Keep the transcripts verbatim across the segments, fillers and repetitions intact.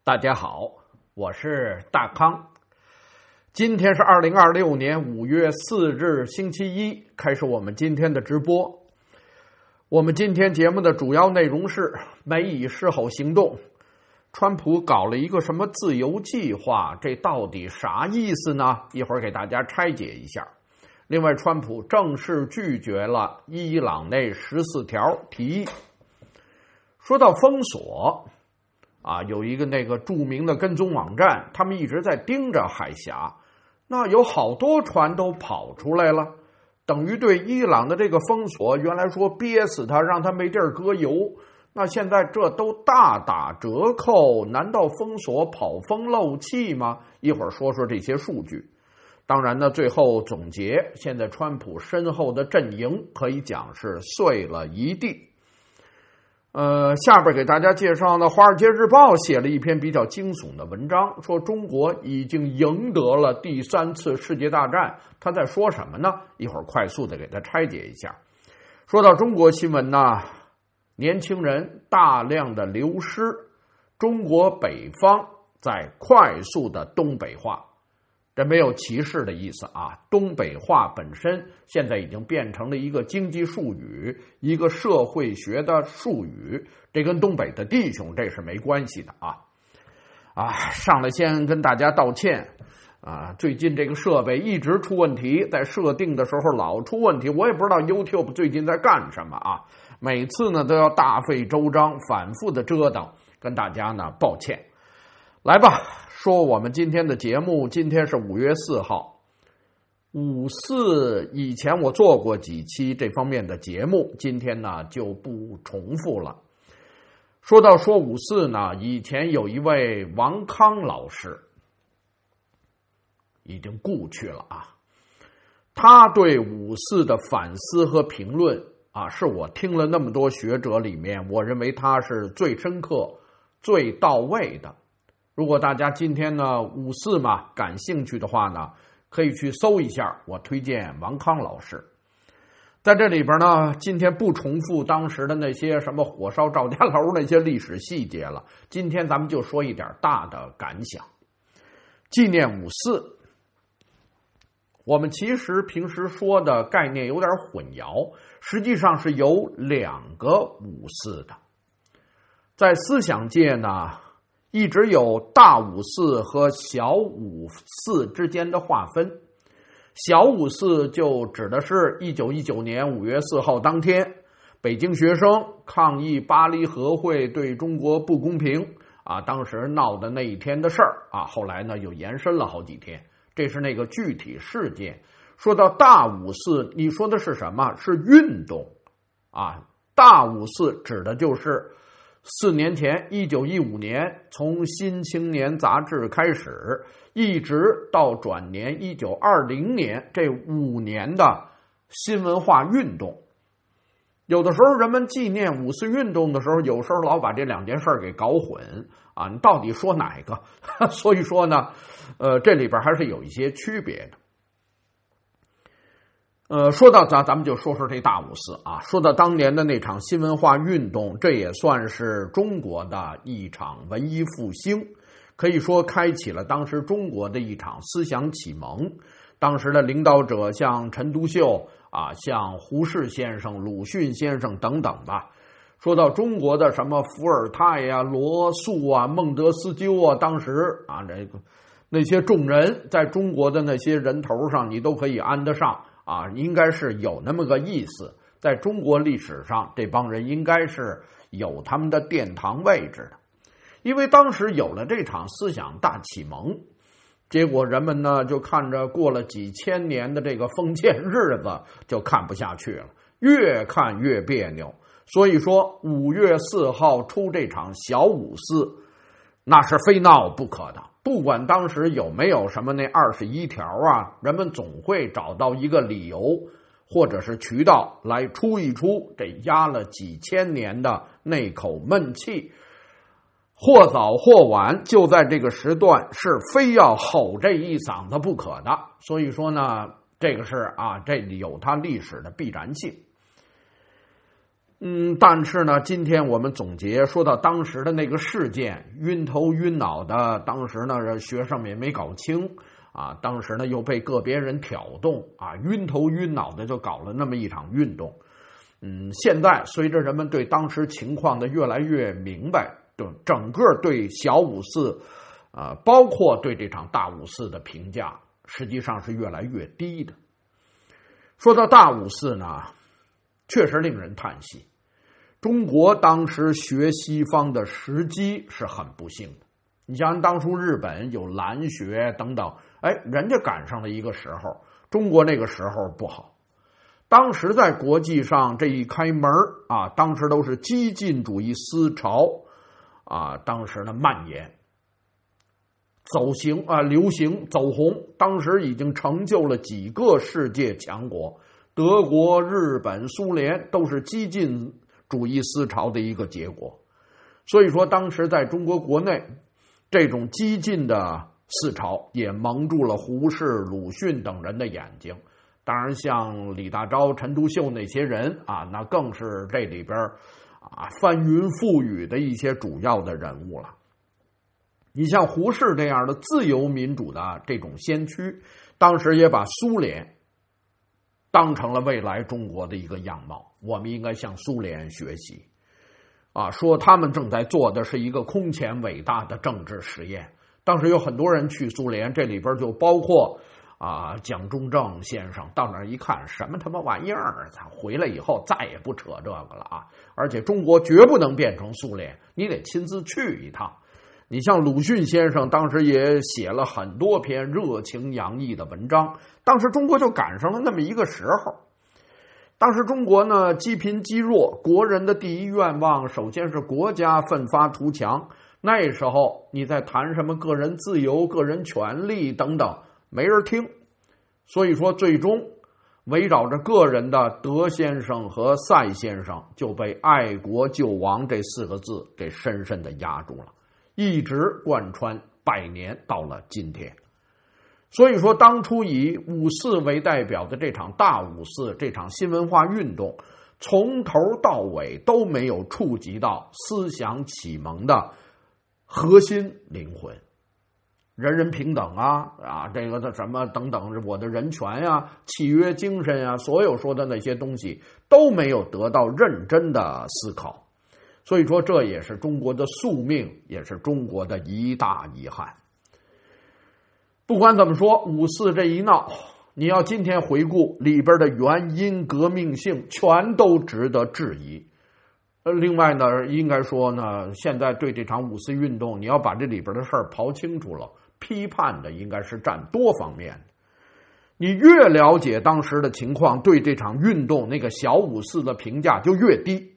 大家好，我是大康。今天是二零二六年五月四日星期一，开始我们今天的直播。我们今天节目的主要内容是美以示好行动，川普搞了一个什么自由计划，这到底啥意思呢？一会儿给大家拆解一下。另外，川普正式拒绝了伊朗那十四条提议。说到封锁啊，有一个那个著名的跟踪网站，他们一直在盯着海峡，那有好多船都跑出来了，等于对伊朗的这个封锁，原来说憋死他，让他没地儿搁油，那现在这都大打折扣，难道封锁跑风漏气吗？一会儿说说这些数据。当然呢，最后总结，现在川普身后的阵营可以讲是碎了一地。呃，下边给大家介绍呢，《华尔街日报》写了一篇比较惊悚的文章，说中国已经赢得了第三次世界大战。他在说什么呢？一会儿快速的给他拆解一下。说到中国新闻呢，年轻人大量的流失，中国北方在快速的东北化。这没有歧视的意思啊，东北话本身现在已经变成了一个经济术语，一个社会学的术语，这跟东北的弟兄这是没关系的啊。啊，上来先跟大家道歉啊，最近这个设备一直出问题，在设定的时候老出问题，我也不知道 YouTube 最近在干什么啊，每次呢都要大费周章，反复的折腾，跟大家呢抱歉。来吧，说我们今天的节目，今天是五月四号。五四以前我做过几期这方面的节目，今天呢就不重复了。说到说五四呢，以前有一位王康老师，已经故去了啊。他对五四的反思和评论啊，是我听了那么多学者里面，我认为他是最深刻、最到位的。如果大家今天呢五四嘛感兴趣的话呢，可以去搜一下，我推荐王康老师。在这里边呢，今天不重复当时的那些什么火烧赵家楼那些历史细节了，今天咱们就说一点大的感想。纪念五四，我们其实平时说的概念有点混淆，实际上是有两个五四的。在思想界呢，一直有大五四和小五四之间的划分。小五四就指的是一九一九年五月四号当天，北京学生抗议巴黎和会对中国不公平啊，当时闹的那一天的事儿啊，后来呢又延伸了好几天，这是那个具体事件。说到大五四，你说的是什么？是运动啊。大五四指的就是四年前，一九一五年，从《新青年》杂志开始，一直到转年一九二零年，这五年的新文化运动。有的时候人们纪念五四运动的时候，有时候老把这两件事给搞混啊，你到底说哪个？所以说呢，呃，这里边还是有一些区别的。呃，说到咱咱们就说说这大五四啊，说到当年的那场新文化运动，这也算是中国的一场文艺复兴，可以说开启了当时中国的一场思想启蒙。当时的领导者像陈独秀啊，像胡适先生、鲁迅先生等等吧。说到中国的什么伏尔泰呀、罗素啊、孟德斯鸠啊，当时啊这个那些众人在中国的那些人头上，你都可以安得上。啊，应该是有那么个意思，在中国历史上，这帮人应该是有他们的殿堂位置的，因为当时有了这场思想大启蒙，结果人们呢就看着过了几千年的这个封建日子，就看不下去了，越看越别扭。所以说，五月四号出这场小五四，那是非闹不可的。不管当时有没有什么那二十一条啊，人们总会找到一个理由或者是渠道来出一出这压了几千年的那口闷气，或早或晚，就在这个时段是非要吼这一嗓子不可的。所以说呢，这个是啊，这有它历史的必然性。 嗯，但是呢，今天我们总结说到当时的那个事件，晕头晕脑的，当时呢学生们也没搞清啊，当时呢又被个别人挑动啊，晕头晕脑的就搞了那么一场运动。嗯，现在随着人们对当时情况的越来越明白，对整个对小五四，呃，包括对这场大五四的评价，实际上是越来越低的。说到大五四呢，确实令人叹息。中国当时学西方的时机是很不幸的。你像当初日本有蓝学等等，哎，人家赶上了一个时候，中国那个时候不好。当时在国际上这一开门啊，当时都是激进主义思潮啊，当时呢蔓延、走行啊、流行、走红，当时已经成就了几个世界强国，德国、日本、苏联都是激进主义思潮的一个结果。所以说，当时在中国国内，这种激进的思潮也蒙住了胡适、鲁迅等人的眼睛。当然，像李大钊、陈独秀那些人啊，那更是这里边啊翻云覆雨的一些主要的人物了。你像胡适这样的自由民主的这种先驱，当时也把苏联当成了未来中国的一个样貌。我们应该向苏联学习啊，说他们正在做的是一个空前伟大的政治实验。当时有很多人去苏联，这里边就包括啊，蒋中正先生到那儿一看，什么他妈玩意儿！他回来以后再也不扯这个了啊！而且中国绝不能变成苏联，你得亲自去一趟。你像鲁迅先生当时也写了很多篇热情洋溢的文章，当时中国就赶上了那么一个时候。当时中国呢，积贫积弱，国人的第一愿望首先是国家奋发图强。那时候你在谈什么个人自由、个人权利等等，没人听。所以说最终围绕着个人的德先生和赛先生就被爱国救亡这四个字给深深的压住了，一直贯穿百年到了今天。所以说当初以五四为代表的这场大五四，这场新文化运动从头到尾都没有触及到思想启蒙的核心灵魂，人人平等啊啊，这个的什么等等，我的人权呀、啊、契约精神呀、啊，所有说的那些东西都没有得到认真的思考。所以说这也是中国的宿命，也是中国的一大遗憾。不管怎么说，五四这一闹，你要今天回顾里边的原因、革命性，全都值得质疑。另外呢，应该说呢，现在对这场五四运动，你要把这里边的事儿刨清楚了，批判的应该是占多方面的。你越了解当时的情况，对这场运动那个小五四的评价就越低。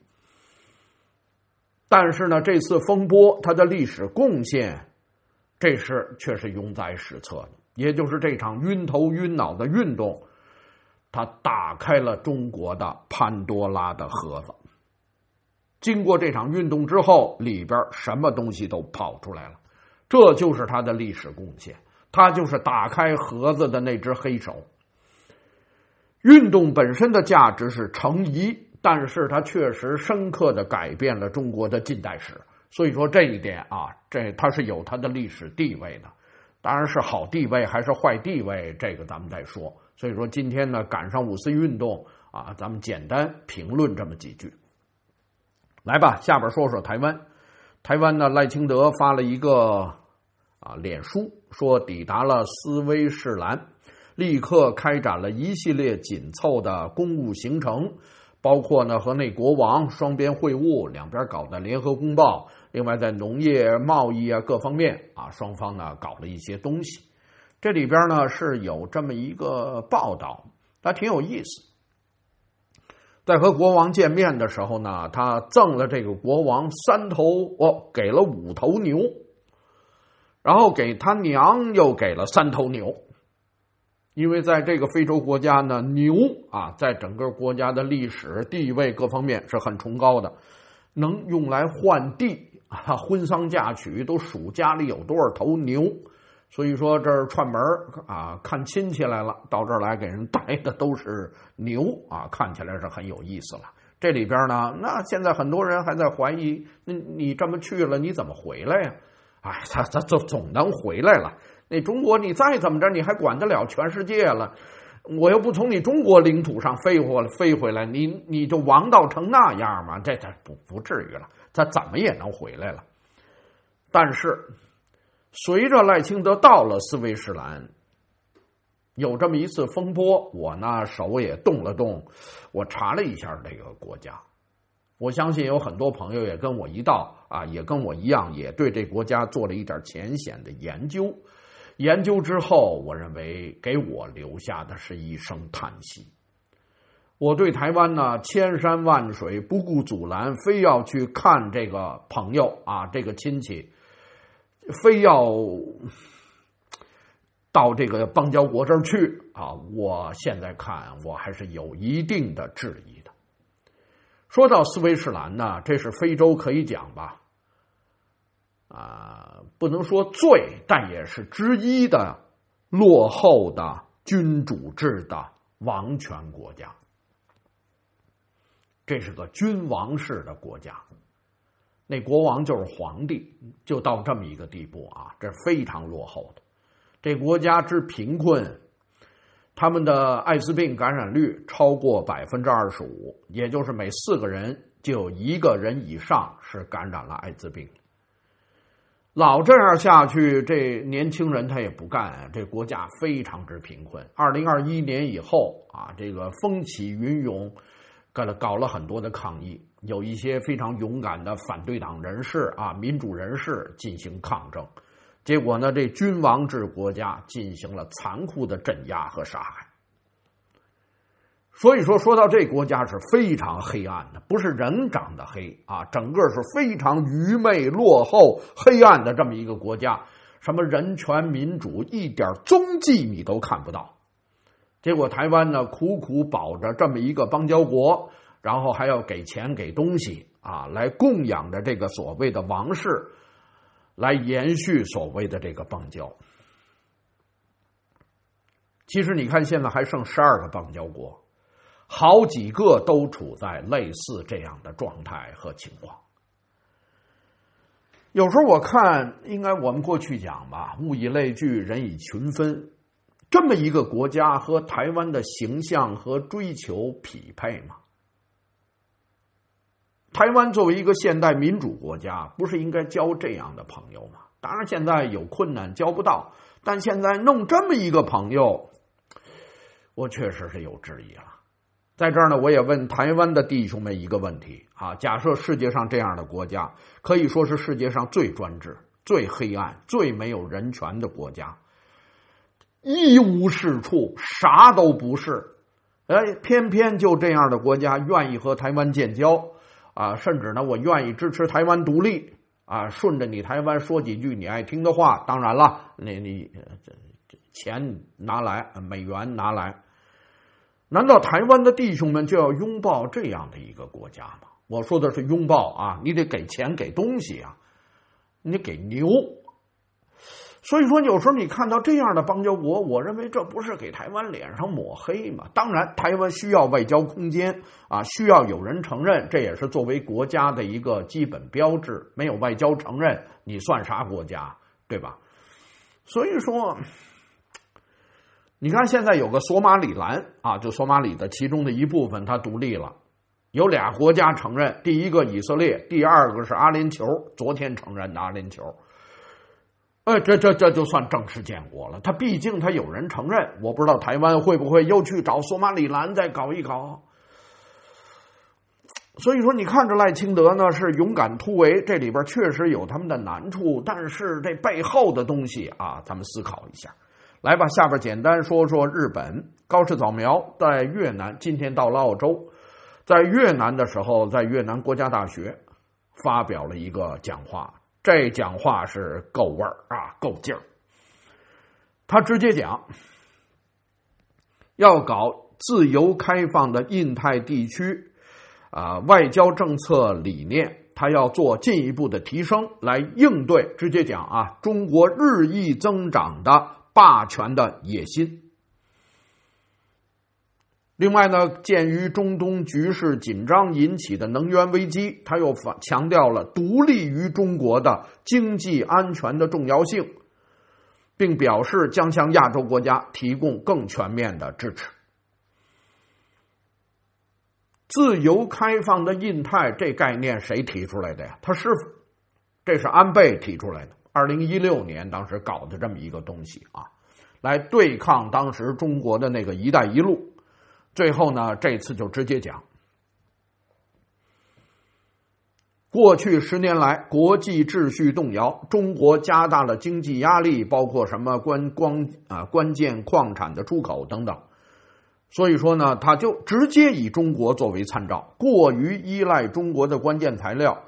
但是呢，这次风波它的历史贡献，这事却是永载史册的。也就是这场晕头晕脑的运动，它打开了中国的潘多拉的盒子。经过这场运动之后，里边什么东西都跑出来了，这就是它的历史贡献，它就是打开盒子的那只黑手。运动本身的价值是成疑，但是它确实深刻地改变了中国的近代史。所以说这一点啊，这它是有它的历史地位的。当然是好地位还是坏地位，这个咱们再说。所以说今天呢，赶上五四运动啊，咱们简单评论这么几句。来吧，下边说说台湾。台湾呢，赖清德发了一个啊脸书，说抵达了斯威士兰，立刻开展了一系列紧凑的公务行程，包括呢和内国王双边会晤，两边搞的联合公报，另外在农业、贸易啊各方面啊，双方呢搞了一些东西。这里边呢是有这么一个报道，它挺有意思。在和国王见面的时候呢，他赠了这个国王三头，哦，给了五头牛，然后给他娘又给了三头牛。因为在这个非洲国家呢，牛啊，在整个国家的历史地位各方面是很崇高的，能用来换地啊，婚丧嫁娶都数家里有多少头牛。所以说这儿串门啊，看亲戚来了，到这儿来给人带的都是牛啊，看起来是很有意思了。 这里边呢，那现在很多人还在怀疑，你你这么去了，你怎么回来呀？哎，他他总总能回来了。那中国你再怎么着，你还管得了全世界了？我又不从你中国领土上飞回来，飞回来，你你就王道成那样吗？这这不不至于了，他怎么也能回来了。但是，随着赖清德到了斯威士兰，有这么一次风波，我呢手也动了动，我查了一下这个国家。我相信有很多朋友也跟我一道啊，也跟我一样，也对这国家做了一点浅显的研究。研究之后，我认为给我留下的是一声叹息。我对台湾呢，千山万水不顾阻拦，非要去看这个朋友啊，这个亲戚，非要到这个邦交国这儿去啊！我现在看，我还是有一定的质疑的。说到斯威士兰呢，这是非洲可以讲吧，啊、呃，不能说最，但也是之一的落后的君主制的王权国家。这是个君王式的国家，那国王就是皇帝，就到这么一个地步啊，这是非常落后的。这国家之贫困，他们的艾滋病感染率超过百分之二十五，也就是每四个人就有一个人以上是感染了艾滋病。老这样下去，这年轻人他也不干，这国家非常之贫困。二零二一年以后啊，这个风起云涌，搞了搞了很多的抗议，有一些非常勇敢的反对党人士啊、民主人士进行抗争。结果呢，这君王制国家进行了残酷的镇压和杀害。所以说，说到这国家是非常黑暗的，不是人长得黑啊，整个是非常愚昧、落后、黑暗的这么一个国家。什么人权、民主，一点踪迹你都看不到。结果台湾呢，苦苦保着这么一个邦交国，然后还要给钱、给东西啊，来供养着这个所谓的王室。来延续所谓的这个邦交。其实你看，现在还剩十二个邦交国，好几个都处在类似这样的状态和情况。有时候我看，应该我们过去讲吧，物以类聚，人以群分，这么一个国家和台湾的形象和追求匹配吗？台湾作为一个现代民主国家，不是应该交这样的朋友吗？当然现在有困难交不到，但现在弄这么一个朋友，我确实是有质疑了。在这儿呢，我也问台湾的弟兄们一个问题啊：假设世界上这样的国家，可以说是世界上最专制、最黑暗、最没有人权的国家，一无是处，啥都不是，哎，偏偏就这样的国家愿意和台湾建交。啊，甚至呢，我愿意支持台湾独立啊，顺着你台湾说几句你爱听的话。当然了，你你这这钱拿来，美元拿来。难道台湾的弟兄们就要拥抱这样的一个国家吗？我说的是拥抱啊，你得给钱给东西啊，你得给牛。所以说，有时候你看到这样的邦交国，我认为这不是给台湾脸上抹黑嘛？当然，台湾需要外交空间啊，需要有人承认，这也是作为国家的一个基本标志。没有外交承认，你算啥国家，对吧？所以说，你看现在有个索马里兰啊，就索马里的其中的一部分，它独立了，有俩国家承认，第一个以色列，第二个是阿联酋，昨天承认的阿联酋。呃，这这这就算正式建国了。他毕竟他有人承认，我不知道台湾会不会又去找索马里兰再搞一搞。所以说，你看着赖清德呢是勇敢突围，这里边确实有他们的难处，但是这背后的东西啊，咱们思考一下。来吧，下边简单说说日本。高市早苗在越南，今天到了澳洲，在越南的时候，在越南国家大学发表了一个讲话。这讲话是够味儿啊，够劲儿。他直接讲，要搞自由开放的印太地区，啊、呃，外交政策理念，他要做进一步的提升，来应对直接讲啊，中国日益增长的霸权的野心。 另外呢，鉴于中东局势紧张引起的能源危机，他又强调了独立于中国的经济安全的重要性，并表示将向亚洲国家提供更全面的支持。自由开放的印太这概念谁提出来的呀？他师傅，这是安倍提出来的。二零一六年当时搞的这么一个东西啊，来对抗当时中国的那个一带一路。最后呢，这次就直接讲，过去十年来，国际秩序动摇，中国加大了经济压力，包括什么关光啊关键矿产的出口等等。所以说呢，他就直接以中国作为参照，过于依赖中国的关键材料，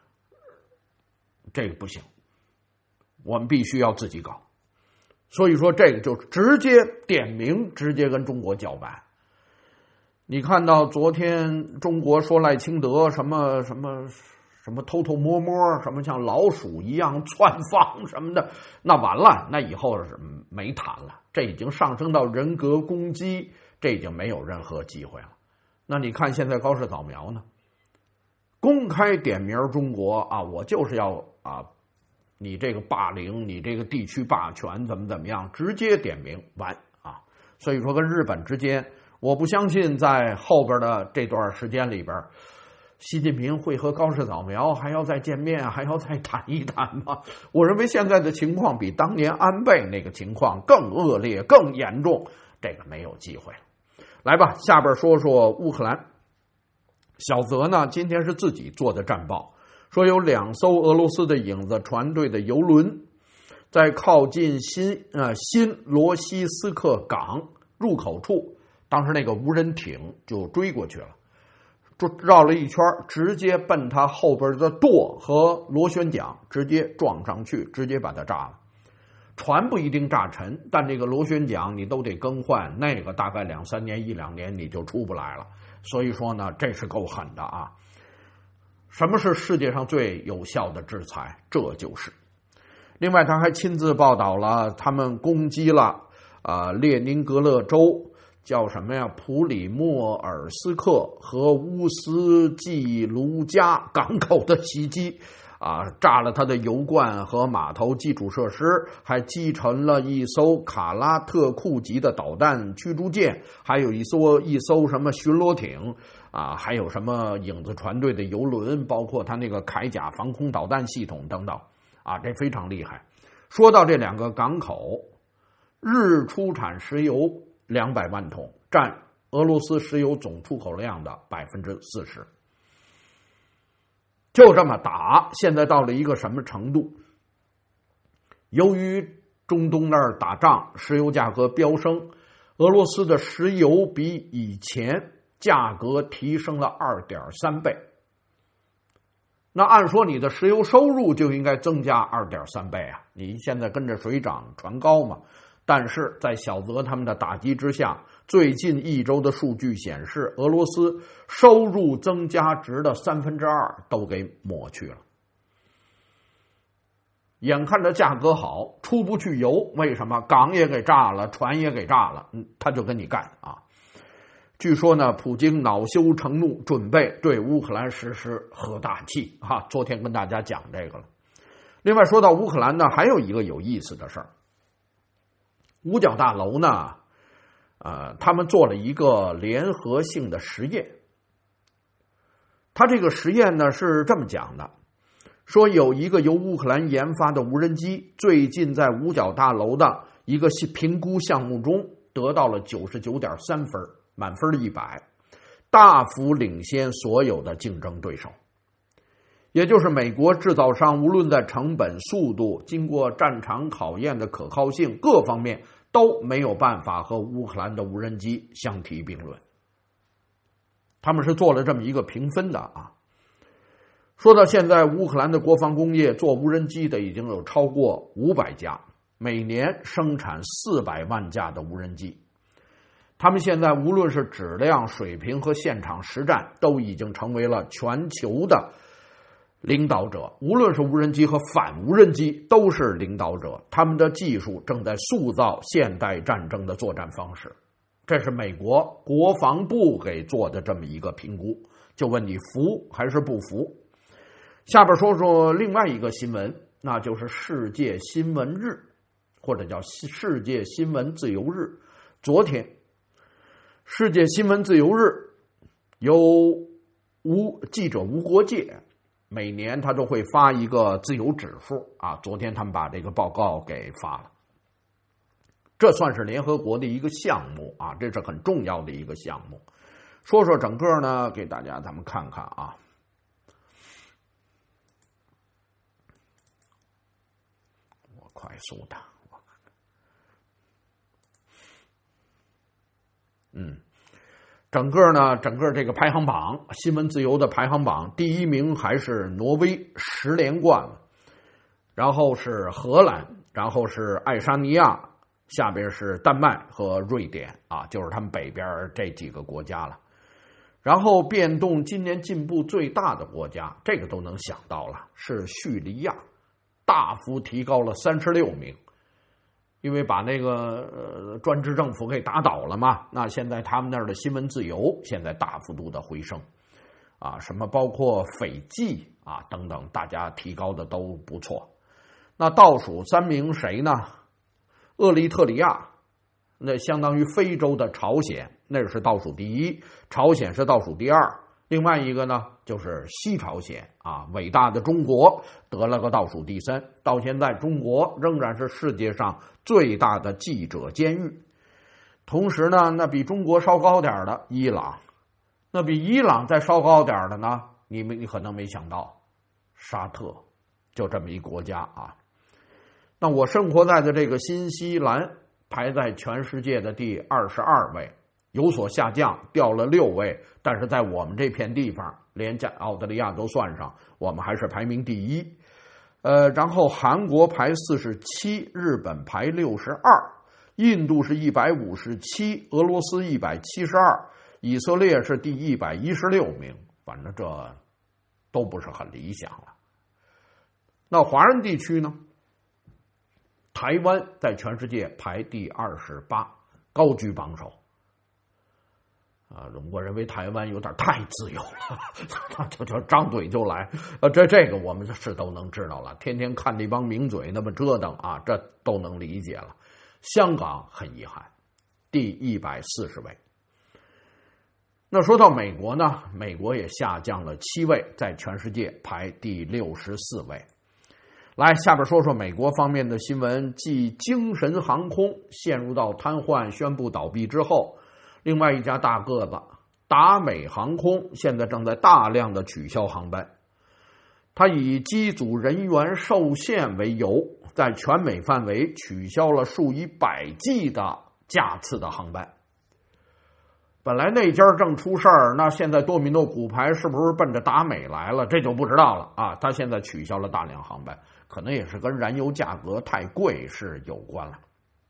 这个不行，我们必须要自己搞。所以说，这个就直接点名，直接跟中国叫板。你看到昨天中国说赖清德什么什么什么偷偷摸摸，什么像老鼠一样窜访什么的，那完了，那以后是没谈了，这已经上升到人格攻击，这已经没有任何机会了。那你看现在高市早苗呢，公开点名中国啊，我就是要啊，你这个霸凌，你这个地区霸权怎么怎么样，直接点名完啊。所以说跟日本之间，我不相信在后边的这段时间里边，习近平会和高市早苗还要再见面，还要再谈一谈吗？我认为现在的情况比当年安倍那个情况更恶劣、更严重，这个没有机会。来吧，下边说说乌克兰。小泽呢，今天是自己做的战报，说有两艘俄罗斯的影子船队的油轮，在靠近新呃新罗西斯克港入口处，当时那个无人艇就追过去了，绕了一圈，直接奔他后边的舵和螺旋桨直接撞上去，直接把它炸了。船不一定炸沉，但这个螺旋桨你都得更换，那个大概两三年一两年你就出不来了。所以说呢，这是够狠的啊！什么是世界上最有效的制裁？这就是。另外，他还亲自报道了他们攻击了啊、呃、列宁格勒州叫什么呀？普里莫尔斯克和乌斯季卢加港口的袭击。啊，炸了他的油罐和码头基础设施，还击沉了一艘卡拉特库级的导弹驱逐舰，还有一艘一艘什么巡逻艇啊，还有什么影子船队的油轮，包括他那个铠甲防空导弹系统等等啊，这非常厉害。说到这两个港口，日出产石油两百万桶，占俄罗斯石油总出口量的百分之四十。就这么打，现在到了一个什么程度？由于中东那儿打仗，石油价格飙升，俄罗斯的石油比以前价格提升了 二点三 倍。那按说你的石油收入就应该增加 二点三 倍啊，你现在跟着水涨船高嘛。但是在小泽他们的打击之下，最近一周的数据显示，俄罗斯收入增加值的三分之二都给抹去了。眼看着价格好，出不去油，为什么？港也给炸了，船也给炸了，嗯，他就跟你干啊！据说呢，普京恼羞成怒，准备对乌克兰实施核大气啊！昨天跟大家讲这个了。另外说到乌克兰呢，还有一个有意思的事儿。五角大楼呢，呃，他们做了一个联合性的实验。他这个实验呢是这么讲的，说有一个由乌克兰研发的无人机，最近在五角大楼的一个评估项目中得到了 九十九点三 分，满分一百，大幅领先所有的竞争对手。也就是美国制造商无论在成本、速度、经过战场考验的可靠性各方面都没有办法和乌克兰的无人机相提并论。他们是做了这么一个评分的啊。说到现在，乌克兰的国防工业做无人机的已经有超过五百家，每年生产四百万架的无人机。他们现在无论是质量、水平和现场实战，都已经成为了全球的领导者，无论是无人机和反无人机都是领导者，他们的技术正在塑造现代战争的作战方式。 这是美国国防部给做的这么一个评估，就问你服还是不服。下边说说另外一个新闻，那就是世界新闻日，或者叫世界新闻自由日。昨天世界新闻自由日由无记者无国界每年他都会发一个自由指数啊，昨天他们把这个报告给发了。这算是联合国的一个项目啊，这是很重要的一个项目。说说整个呢，给大家咱们看看啊。我快速的，我看看。嗯，整个呢，整个这个排行榜，新闻自由的排行榜，第一名还是挪威，十连冠了，然后是荷兰，然后是爱沙尼亚。下边是丹麦和瑞典啊，就是他们北边这几个国家了。然后变动今年进步最大的国家，这个都能想到了，是叙利亚，大幅提高了三十六名，因为把那个呃专制政府给打倒了嘛。那现在他们那儿的新闻自由现在大幅度的回升，啊，什么包括斐济啊等等，大家提高的都不错。那倒数三名谁呢？厄立特里亚，那相当于非洲的朝鲜，那是倒数第一，朝鲜是倒数第二。另外一个呢，就是西朝鲜啊，伟大的中国得了个倒数第三。到现在，中国仍然是世界上最大的记者监狱。同时呢，那比中国稍高点的伊朗，那比伊朗再稍高点的呢，你们你可能没想到，沙特，就这么一国家啊。那我生活在的这个新西兰排在全世界的第二十二位，有所下降，掉了六位，但是在我们这片地方，连加澳大利亚都算上，我们还是排名第一。呃，然后韩国排四十七，日本排六十二，印度是一百五十七，俄罗斯一百七十二，以色列是第一百一十六名，反正这都不是很理想了。那华人地区呢？台湾在全世界排第二十八，高居榜首。啊，我认为台湾有点太自由了，就就张嘴就来。呃，这这个我们是都能知道了，天天看这帮名嘴那么折腾啊，这都能理解了。香港很遗憾，第一百四十位。那说到美国呢，美国也下降了七位，在全世界排第六十四位。来，下边说说美国方面的新闻。继精神航空陷入到瘫痪、宣布倒闭之后，另外一家大个子达美航空现在正在大量的取消航班。它以机组人员受限为由，在全美范围取消了数以百计的架次的航班。本来那家正出事儿，那现在多米诺骨牌是不是奔着达美来了？这就不知道了啊！他现在取消了大量航班，可能也是跟燃油价格太贵是有关了。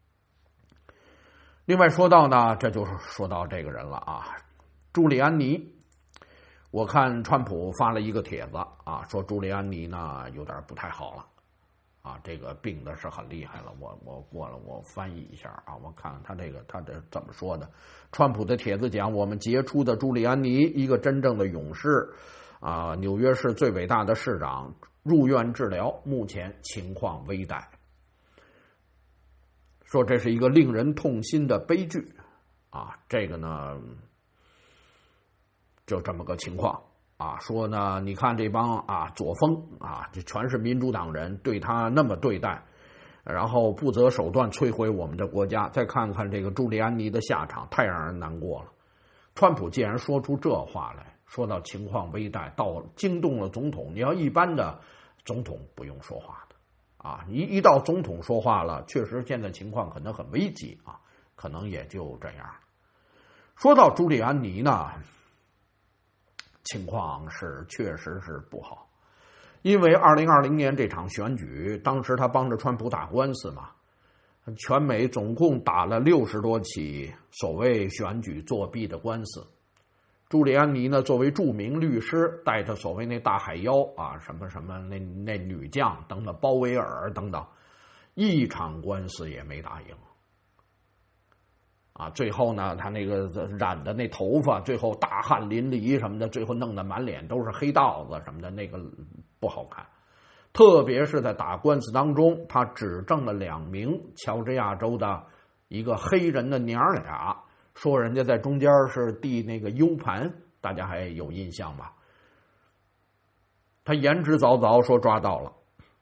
另外说到呢，这就是说到这个人了啊，朱利安尼。我看川普发了一个帖子啊，说朱利安尼呢有点不太好了。啊，这个病的是很厉害了，我我过了，我翻译一下啊，我看看他这个他这怎么说的。川普的帖子讲，我们杰出的朱利安尼，一个真正的勇士，啊，纽约市最伟大的市长，入院治疗，目前情况危殆。说这是一个令人痛心的悲剧啊，这个呢，就这么个情况。啊，说呢，你看这帮啊左峰啊，这全是民主党人，对他那么对待，然后不择手段摧毁我们的国家。再看看这个朱利安尼的下场，太让人难过了。川普既然说出这话来，说到情况危殆，到惊动了总统。你要一般的总统不用说话的啊，一一到总统说话了，确实现在情况可能很危急啊，可能也就这样。说到朱利安尼呢，情况是确实是不好，因为二零二零年这场选举，当时他帮着川普打官司嘛，全美总共打了六十多起所谓选举作弊的官司。朱利安尼呢，作为著名律师，带着所谓那大海妖啊，什么什么那那女将等等，鲍威尔等等，一场官司也没打赢。 啊，最后呢，他那个染的那头发，最后大汗淋漓什么的，最后弄得满脸都是黑道子什么的，那个不好看。特别是在打官司当中，他指证了两名乔治亚州的一个黑人的娘俩，说人家在中间是递那个 U 盘，大家还有印象吧？他言之凿凿说抓到了，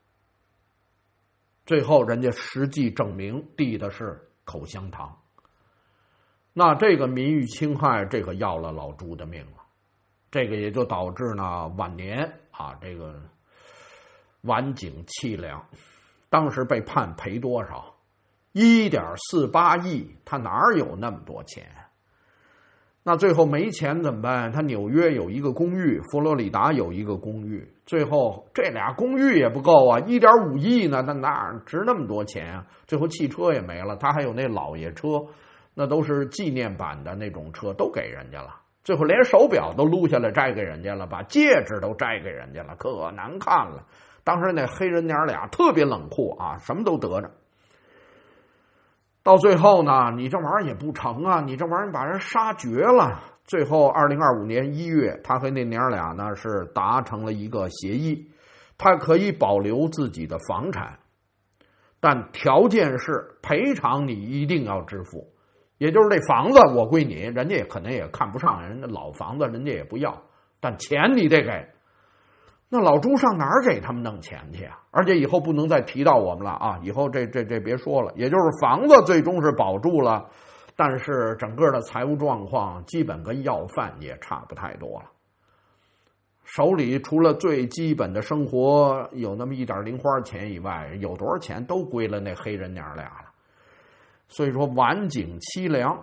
最后人家实际证明递的是口香糖。那这个名誉侵害，这个要了老朱的命了，这个也就导致呢晚年啊这个晚景凄凉。当时被判赔多少？一点四八亿，他哪有那么多钱？那最后没钱怎么办？他纽约有一个公寓，佛罗里达有一个公寓，最后这俩公寓也不够啊，一点五亿呢，那哪值那么多钱啊？最后汽车也没了，他还有那老爷车，那都是纪念版的那种车，都给人家了。最后连手表都撸下来摘给人家了，把戒指都摘给人家了，可难看了。当时那黑人娘俩特别冷酷啊，什么都得着。到最后呢，你这玩意儿也不成啊，你这玩意儿把人杀绝了。最后二零二五年一月，他和那娘俩呢是达成了一个协议，他可以保留自己的房产，但条件是赔偿你一定要支付。也就是这房子我归你，人家也可能也看不上，人家老房子人家也不要，但钱你得给。那老朱上哪儿给他们弄钱去啊？而且以后不能再提到我们了啊！以后这这这别说了。也就是房子最终是保住了，但是整个的财务状况基本跟要饭也差不太多了。手里除了最基本的生活有那么一点零花钱以外，有多少钱都归了那黑人娘俩了。所以说晚景凄凉，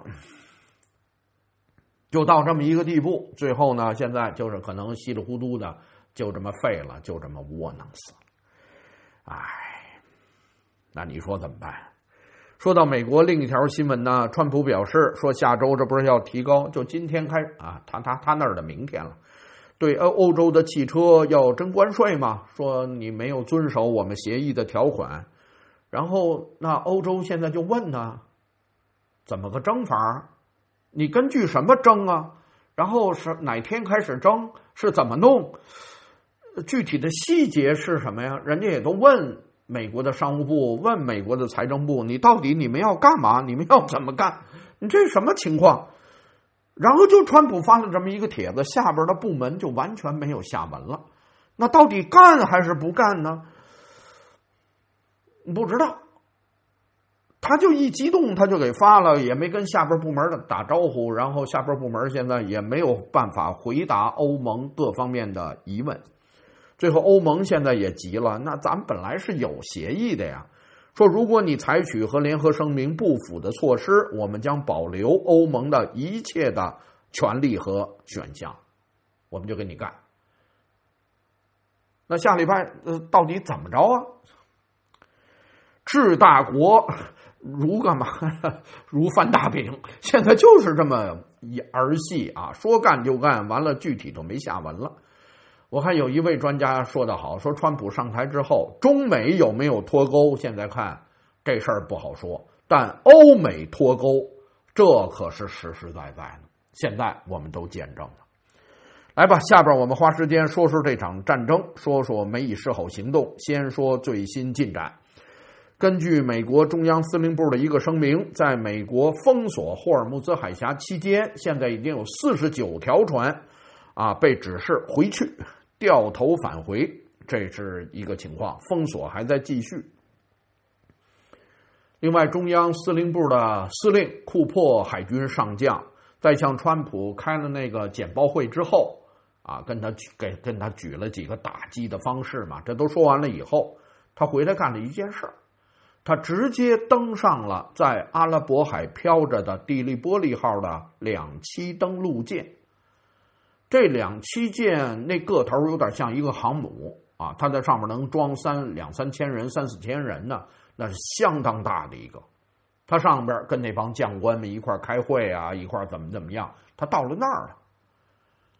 就到这么一个地步。最后呢，现在就是可能稀里糊涂的就这么废了，就这么窝囊死了。哎，那你说怎么办？说到美国另一条新闻呢，川普表示说下周这不是要提高，就今天开始啊，他他他那儿的明天了，对欧欧洲的汽车要征关税嘛，说你没有遵守我们协议的条款。然后那欧洲现在就问呢，怎么个征法？你根据什么征啊？然后是哪天开始征？是怎么弄？具体的细节是什么呀？人家也都问美国的商务部，问美国的财政部，你到底你们要干嘛？你们要怎么干？你这什么情况？然后就川普发了这么一个帖子，下边的部门就完全没有下文了。那到底干还是不干呢？不知道。他就一激动他就给发了，也没跟下边部门的打招呼，然后下边部门现在也没有办法回答欧盟各方面的疑问。最后欧盟现在也急了，那咱们本来是有协议的呀，说如果你采取和联合声明不符的措施，我们将保留欧盟的一切的权利和选项，我们就跟你干。那下礼拜呃到底怎么着啊？治大国如干嘛？如翻大饼，现在就是这么一儿戏啊，说干就干，完了具体都没下文了。我看有一位专家说得好，说川普上台之后，中美有没有脱钩？现在看这事儿不好说，但欧美脱钩，这可是实实在在的。现在我们都见证了。来吧，下边我们花时间说说这场战争，说说美以示好行动。先说最新进展。根据美国中央司令部的一个声明，在美国封锁霍尔木兹海峡期间，现在已经有四十九条船啊被指示回去，掉头返回，这是一个情况，封锁还在继续。另外，中央司令部的司令库珀海军上将在向川普开了那个简报会之后啊，跟他给跟他举了几个打击的方式嘛，这都说完了以后，他回来干了一件事儿。他直接登上了在阿拉伯海飘着的蒂利波利号的两栖登陆舰。这两栖舰那个头有点像一个航母啊，它在上面能装三两三千人、三四千人呢，那是相当大的一个。他上边跟那帮将官们一块开会啊，一块怎么怎么样，他到了那儿了。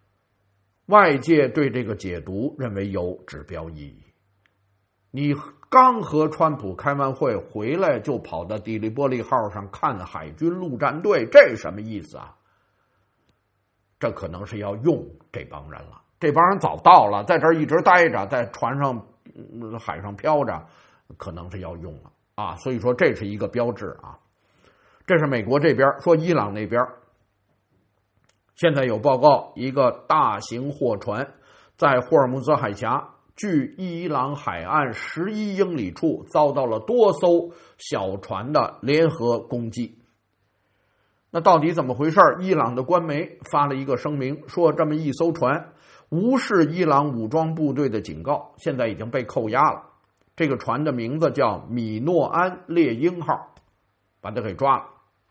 外界对这个解读认为有指标意义。你刚和川普开完会回来，就跑到底利波利号上看海军陆战队，这什么意思啊？这可能是要用这帮人了。这帮人早到了，在这儿一直待着，在船上、嗯、海上飘着，可能是要用了啊。所以说这是一个标志啊。这是美国这边，说伊朗那边现在有报告，一个大型货船在霍尔木兹海峡距伊朗海岸十一英里处遭到了多艘小船的联合攻击。那到底怎么回事？伊朗的官媒发了一个声明，说这么一艘船无视伊朗武装部队的警告，现在已经被扣押了。这个船的名字叫米诺安猎鹰号，把他给抓了。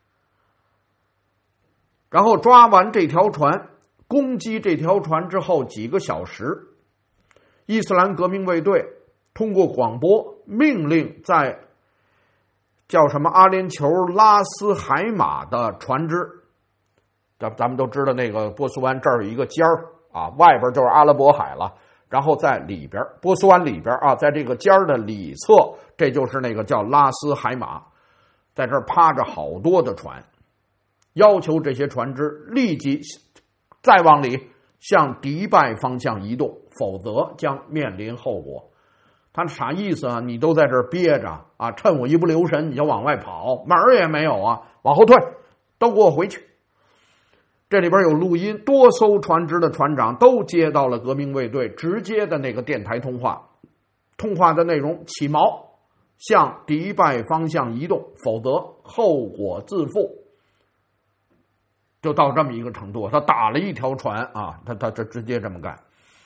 然后抓完这条船，攻击这条船之后几个小时，伊斯兰革命卫队通过广播命令在叫什么阿联酋拉斯海马的船只，咱咱们都知道那个波斯湾这儿有一个尖儿啊，外边就是阿拉伯海了，然后在里边波斯湾里边啊，在这个尖儿的里侧，这就是那个叫拉斯海马，在这儿趴着好多的船，要求这些船只立即再往里向迪拜方向移动，否则将面临后果。他啥意思啊？你都在这儿憋着啊，趁我一不留神你就往外跑，门儿也没有啊，往后退，都给我回去。这里边有录音，多艘船只的船长都接到了革命卫队直接的那个电台通话，通话的内容：起锚，向迪拜方向移动，否则后果自负。就到这么一个程度，他打了一条船啊，他他这直接这么干。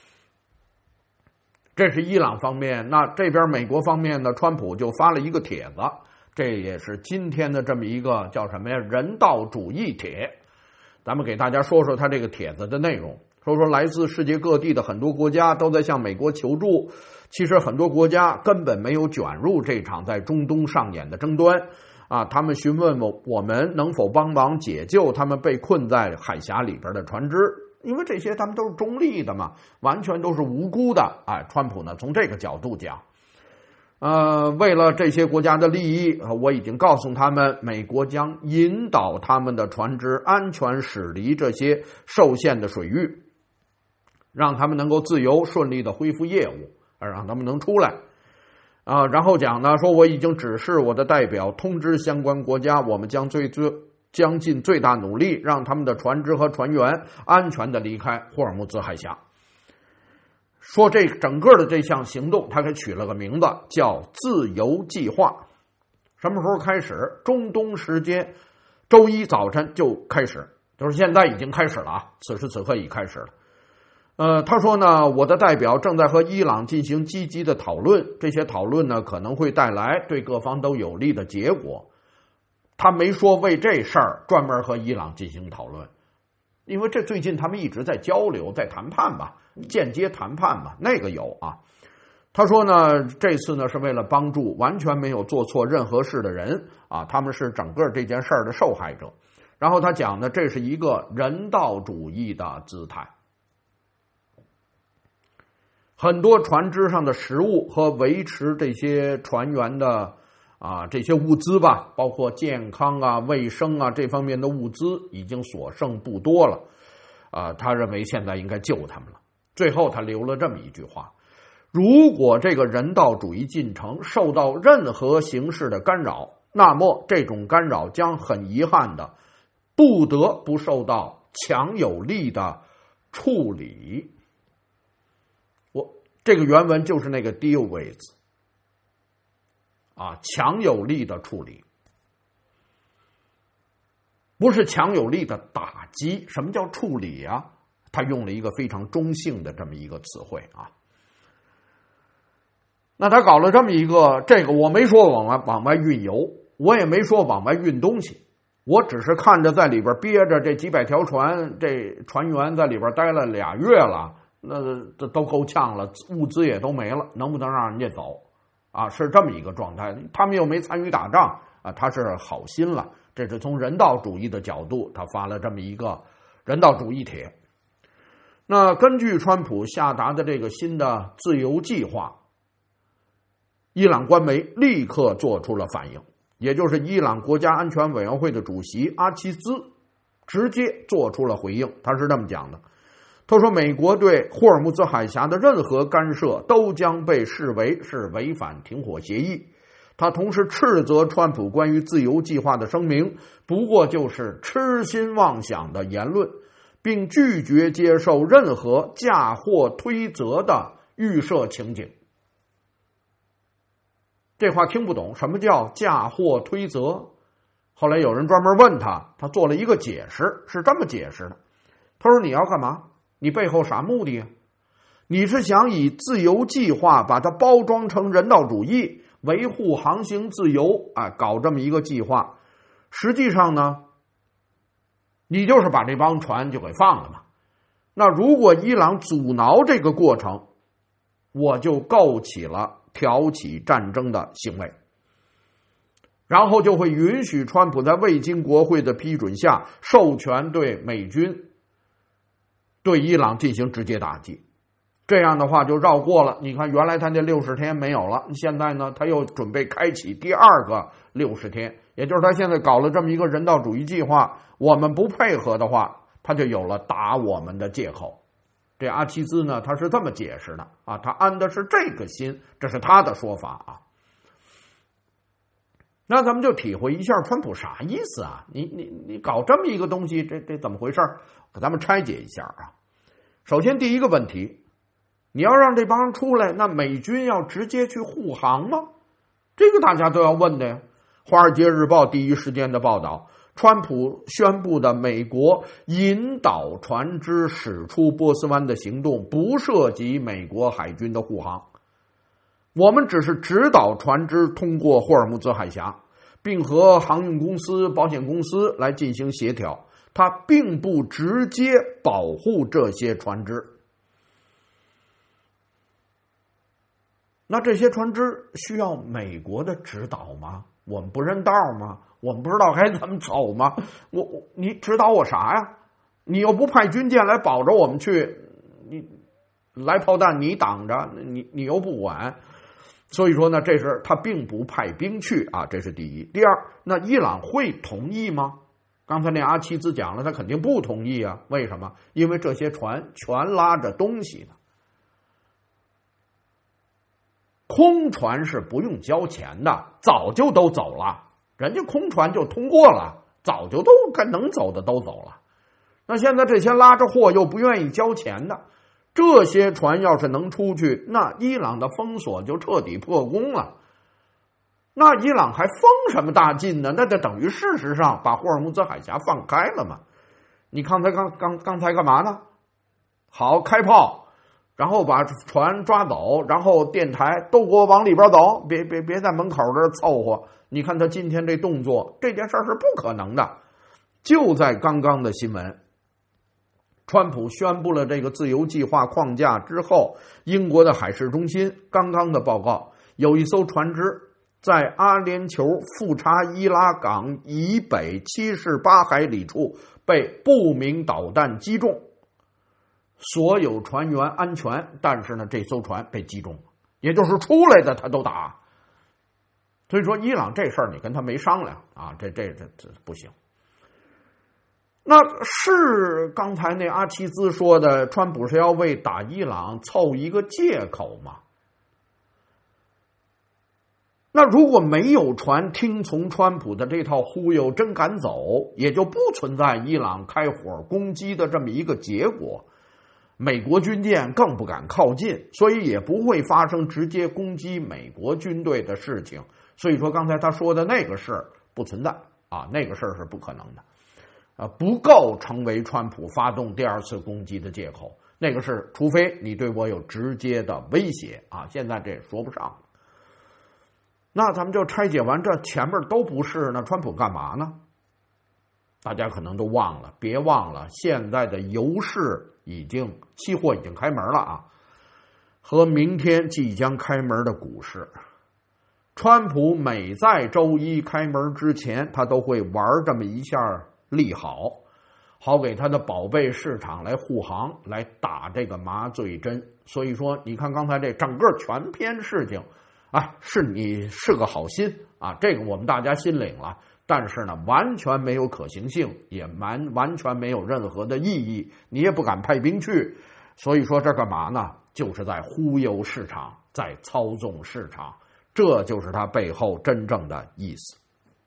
这是伊朗方面，那这边美国方面呢，川普就发了一个帖子，这也是今天的这么一个叫什么呀？人道主义帖。咱们给大家说说他这个帖子的内容，说说来自世界各地的很多国家都在向美国求助，其实很多国家根本没有卷入这场在中东上演的争端啊，他们询问我我们能否帮忙解救他们被困在海峡里边的船只。因为这些他们都是中立的嘛，完全都是无辜的。哎，川普呢从这个角度讲，呃，为了这些国家的利益，我已经告诉他们，美国将引导他们的船只安全驶离这些受限的水域，让他们能够自由顺利的恢复业务，让他们能出来。啊、呃，然后讲呢，说我已经指示我的代表通知相关国家，我们将最最。将尽最大努力让他们的船只和船员安全的离开霍尔木兹海峡。说这整个的这项行动他给取了个名字叫自由计划。什么时候开始？中东时间周一早晨就开始，就是现在已经开始了啊，此时此刻已开始了。呃，他说呢，我的代表正在和伊朗进行积极的讨论，这些讨论呢可能会带来对各方都有利的结果。他没说为这事儿专门和伊朗进行讨论，因为这最近他们一直在交流，在谈判吧，间接谈判吧，那个有啊。他说呢，这次呢是为了帮助完全没有做错任何事的人啊，他们是整个这件事儿的受害者。然后他讲呢，这是一个人道主义的姿态。很多船只上的食物和维持这些船员的啊，这些物资吧，包括健康啊、卫生啊这方面的物资已经所剩不多了，啊，他认为现在应该救他们了。最后他留了这么一句话：如果这个人道主义进程受到任何形式的干扰，那么这种干扰将很遗憾的不得不受到强有力的处理。我这个原文就是那个 deal with。啊，强有力的处理，不是强有力的打击。什么叫处理啊？他用了一个非常中性的这么一个词汇啊。那他搞了这么一个，这个我没说往外往外运油，我也没说往外运东西，我只是看着在里边憋着这几百条船，这船员在里边待了俩月了，那这都够呛了，物资也都没了，能不能让人家走？啊，是这么一个状态，他们又没参与打仗啊，他是好心了。这是从人道主义的角度，他发了这么一个人道主义帖。那根据川普下达的这个新的自由计划， 伊朗官媒立刻做出了反应，也就是伊朗国家安全委员会的主席阿齐兹直接做出了回应。他是这么讲的，他说美国对霍尔木兹海峡的任何干涉都将被视为是违反停火协议。他同时斥责川普关于自由计划的声明不过就是痴心妄想的言论，并拒绝接受任何嫁祸推责的预设情景。这话听不懂，什么叫嫁祸推责？后来有人专门问他，他做了一个解释，是这么解释的。他说你要干嘛？你背后啥目的啊？你是想以自由计划把它包装成人道主义，维护航行自由啊，搞这么一个计划。实际上呢，你就是把这帮船就给放了嘛。那如果伊朗阻挠这个过程，我就构起了挑起战争的行为，然后就会允许川普在未经国会的批准下授权对美军对伊朗进行直接打击。这样的话就绕过了，你看原来他那六十天没有了，现在呢他又准备开启第二个六十天，也就是他现在搞了这么一个人道主义计划，我们不配合的话，他就有了打我们的借口。这阿齐兹呢，他是这么解释的啊，他安的是这个心，这是他的说法啊。那咱们就体会一下川普啥意思啊？你你你搞这么一个东西，这这怎么回事？给咱们拆解一下啊。首先第一个问题，你要让这帮人出来，那美军要直接去护航吗？这个大家都要问的呀。《华尔街日报》第一时间的报道，川普宣布的美国引导船只驶出波斯湾的行动不涉及美国海军的护航，我们只是指导船只通过霍尔木兹海峡，并和航运公司、保险公司来进行协调，它并不直接保护这些船只。那这些船只需要美国的指导吗？我们不认道吗？我们不知道该怎么走吗？我我你指导我啥呀？你又不派军舰来保着我们去，你来炮弹你挡着，你你又不管，所以说呢，这是他并不派兵去啊，这是第一。第二，那伊朗会同意吗？刚才那阿齐兹讲了，他肯定不同意啊。为什么？因为这些船全拉着东西呢。空船是不用交钱的，早就都走了，人家空船就通过了，早就都能走的都走了。那现在这些拉着货又不愿意交钱的，这些船要是能出去，那伊朗的封锁就彻底破功了。那伊朗还封什么大劲呢？那就等于事实上把霍尔木兹海峡放开了嘛。你刚才刚刚刚才干嘛呢？好，开炮，然后把船抓走，然后电台都给我往里边走，别别别在门口这儿凑合。你看他今天这动作，这件事是不可能的。就在刚刚的新闻，川普宣布了这个自由计划框架之后，英国的海事中心刚刚的报告，有一艘船只在阿联酋富查伊拉港以北七十八海里处被不明导弹击中，所有船员安全，但是呢，这艘船被击中了，也就是出来的他都打。所以说，伊朗这事儿你跟他没商量啊，这这这这不行。那是刚才那阿齐兹说的，川普是要为打伊朗凑一个借口吗？那如果没有船听从川普的这套忽悠真敢走，也就不存在伊朗开火攻击的这么一个结果，美国军舰更不敢靠近，所以也不会发生直接攻击美国军队的事情。所以说刚才他说的那个事儿不存在啊，那个事儿是不可能的，啊，不够成为川普发动第二次攻击的借口。那个是除非你对我有直接的威胁啊，现在这也说不上。那咱们就拆解完这前面都不是，那川普干嘛呢？大家可能都忘了，别忘了现在的油市已经期货已经开门了啊，和明天即将开门的股市。川普每在周一开门之前，他都会玩这么一下利好，好给他的宝贝市场来护航，来打这个麻醉针。所以说你看刚才这整个全篇事情啊，是你是个好心啊，这个我们大家心领了。但是呢，完全没有可行性，也完完全没有任何的意义，你也不敢派兵去。所以说这干嘛呢？就是在忽悠市场，在操纵市场，这就是它背后真正的意思。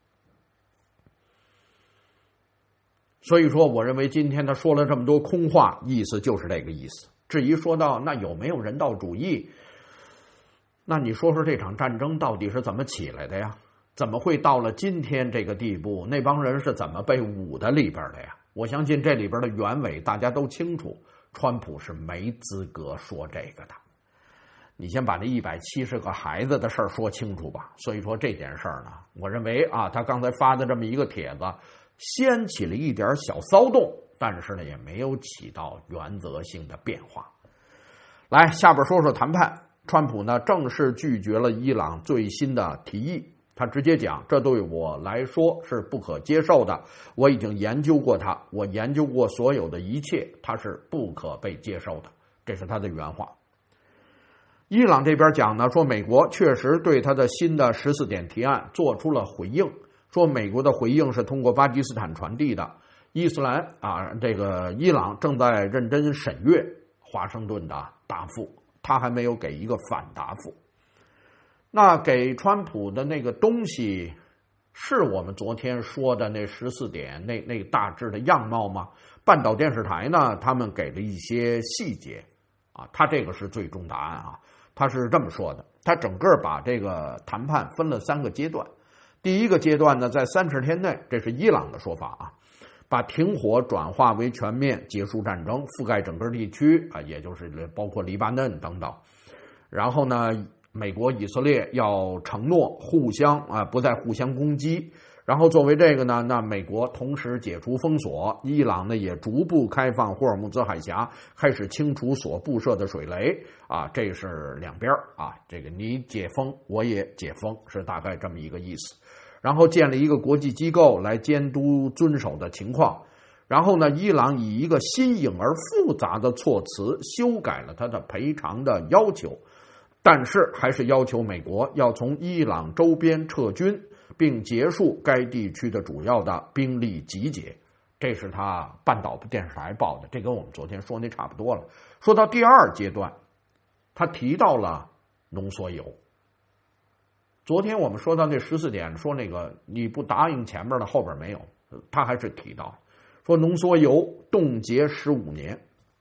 所以说，我认为今天他说了这么多空话，意思就是这个意思。至于说到那有没有人道主义，那你说说这场战争到底是怎么起来的呀？怎么会到了今天这个地步？那帮人是怎么被捂在里边的呀？我相信这里边的原委大家都清楚，川普是没资格说这个的。你先把这一百七十个孩子的事儿说清楚吧。所以说这件事儿呢，我认为啊，他刚才发的这么一个帖子，掀起了一点小骚动，但是呢，也没有起到原则性的变化。来，下边说说谈判。川普呢正式拒绝了伊朗最新的提议。他直接讲，这对我来说是不可接受的。我已经研究过它，我研究过所有的一切，它是不可被接受的。这是他的原话。伊朗这边讲呢，说美国确实对他的新的十四点提案做出了回应，说美国的回应是通过巴基斯坦传递的。伊斯兰啊，这个伊朗正在认真审阅华盛顿的答复，他还没有给一个反答复。那给川普的那个东西，是我们昨天说的那十四点那那大致的样貌吗？半岛电视台呢，他们给了一些细节啊，他这个是最终答案啊。他是这么说的，他整个把这个谈判分了三个阶段。第一个阶段呢，在三十天内，这是伊朗的说法啊，把停火转化为全面结束战争，覆盖整个地区啊，也就是包括黎巴嫩等等。然后呢，美国、以色列要承诺互相啊不再互相攻击，然后作为这个呢，那美国同时解除封锁，伊朗呢也逐步开放霍尔木兹海峡，开始清除所布设的水雷啊，这是两边啊，这个你解封我也解封，是大概这么一个意思。然后建立一个国际机构来监督遵守的情况。然后呢，伊朗以一个新颖而复杂的措辞修改了他的赔偿的要求。但是还是要求美国要从伊朗周边撤军，并结束该地区的主要的兵力集结。这是他半岛电视台报的，这跟我们昨天说那差不多了。说到第二阶段，他提到了浓缩铀。昨天我们说到那十四点，说那个你不答应前面的，后边没有，他还是提到说浓缩铀冻结十五年。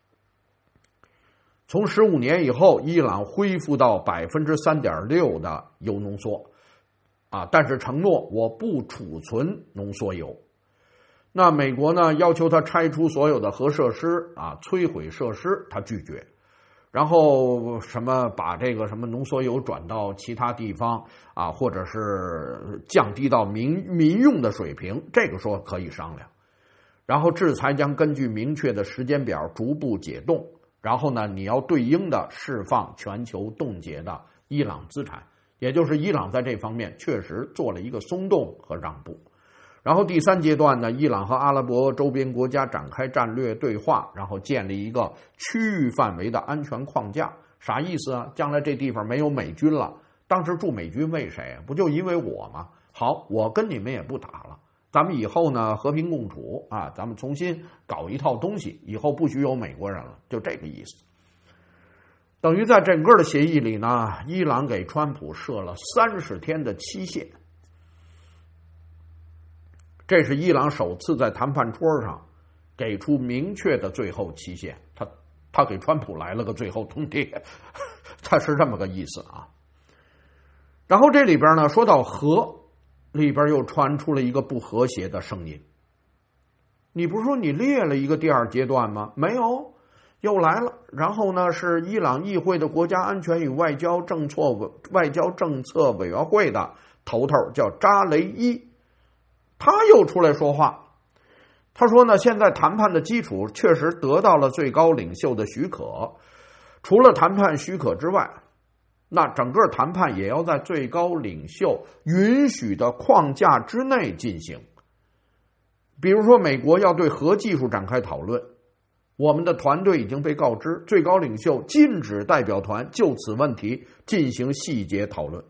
从十五年以后，伊朗恢复到百分之三点六的铀浓缩，啊，但是承诺我不储存浓缩铀。那美国呢，要求他拆除所有的核设施，啊，摧毁设施，他拒绝。然后什么把这个什么浓缩铀转到其他地方啊，或者是降低到民民用的水平，这个说可以商量。然后制裁将根据明确的时间表逐步解冻。然后呢，你要对应的释放全球冻结的伊朗资产，也就是伊朗在这方面确实做了一个松动和让步。然后第三阶段呢，伊朗和阿拉伯周边国家展开战略对话，然后建立一个区域范围的安全框架。啥意思啊？将来这地方没有美军了，当时驻美军为谁？不就因为我吗？好，我跟你们也不打了，咱们以后呢和平共处啊，咱们重新搞一套东西，以后不许有美国人了，就这个意思。等于在整个的协议里呢，伊朗给川普设了三十天的期限。这是伊朗首次在谈判桌上给出明确的最后期限，他他给川普来了个最后通牒，他是这么个意思啊。然后这里边呢，说到和，里边又传出了一个不和谐的声音。你不是说你列了一个第二阶段吗？没有，又来了。然后呢，是伊朗议会的国家安全与外交政策外交政策委员会的头头叫扎雷伊。他又出来说话，他说呢，现在谈判的基础确实得到了最高领袖的许可，除了谈判许可之外，那整个谈判也要在最高领袖允许的框架之内进行。比如说，美国要对核技术展开讨论， 我们的团队已经被告知，最高领袖禁止代表团就此问题进行细节讨论。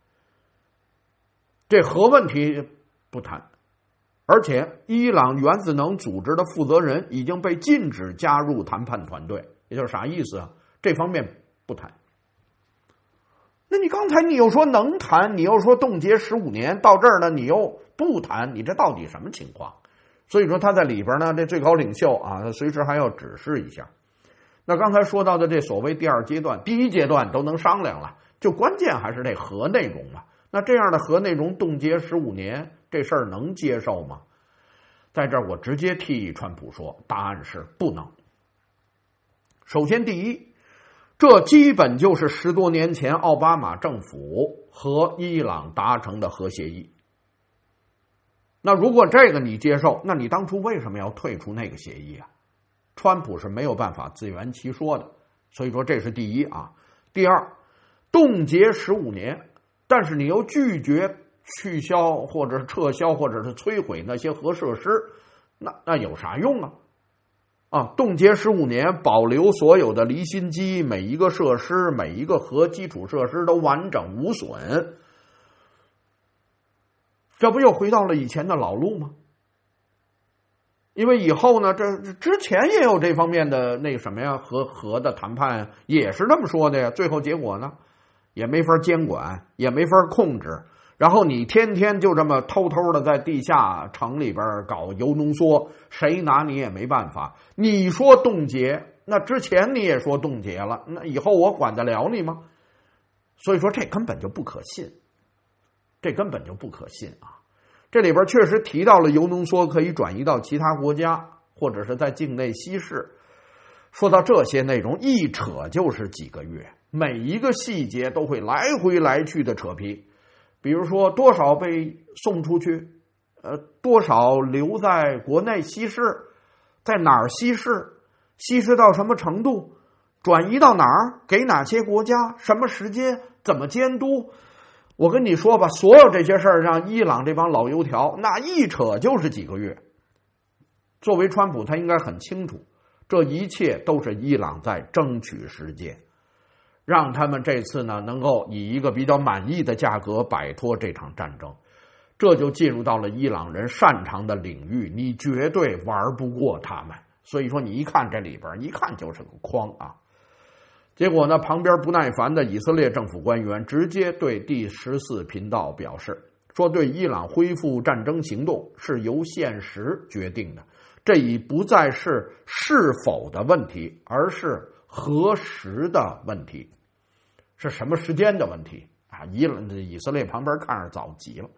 这核问题不谈，而且伊朗原子能组织的负责人已经被禁止加入谈判团队，也就是啥意思啊？这方面不谈。那你刚才你又说能谈，你又说冻结十五年，到这儿呢你又不谈，你这到底什么情况？所以说他在里边呢，这最高领袖啊，他随时还要指示一下。那刚才说到的这所谓第二阶段，第一阶段都能商量了，就关键还是这核内容嘛。那这样的核内容冻结十五年，这事儿能接受吗？在这儿我直接替川普说，答案是不能。首先第一，这基本就是十多年前奥巴马政府和伊朗达成的核协议。那如果这个你接受，那你当初为什么要退出那个协议啊？川普是没有办法自圆其说的，所以说这是第一啊。第二，冻结十五年，但是你又拒绝取消或者是撤销或者是摧毁那些核设施，那那有啥用啊？啊，冻结十五年，保留所有的离心机，每一个设施，每一个核基础设施都完整无损，这不又回到了以前的老路吗？因为以后呢，这之前也有这方面的那个什么呀，核核的谈判也是那么说的呀，最后结果呢，也没法监管，也没法控制。然后你天天就这么偷偷的在地下城里边搞铀浓缩，谁拿你也没办法。你说冻结，那之前你也说冻结了，那以后我管得了你吗？所以说这根本就不可信，这根本就不可信啊！这里边确实提到了铀浓缩可以转移到其他国家，或者是在境内稀释。说到这些内容，一扯就是几个月，每一个细节都会来回来去的扯皮。比如说多少被送出去，呃，多少留在国内稀释，在哪儿稀释，稀释到什么程度，转移到哪儿，给哪些国家，什么时间，怎么监督。我跟你说吧，所有这些事儿让伊朗这帮老油条，那一扯就是几个月。作为川普，他应该很清楚，这一切都是伊朗在争取时间。让他们这次呢能够以一个比较满意的价格摆脱这场战争，这就进入到了伊朗人擅长的领域，你绝对玩不过他们。所以说你一看这里边，一看就是个筐啊。结果呢，旁边不耐烦的以色列政府官员直接对第十四频道表示，说对伊朗恢复战争行动是由现实决定的，这已不再是是否的问题，而是何时的问题，是什么时间的问题啊！以以色列旁边看着早急了。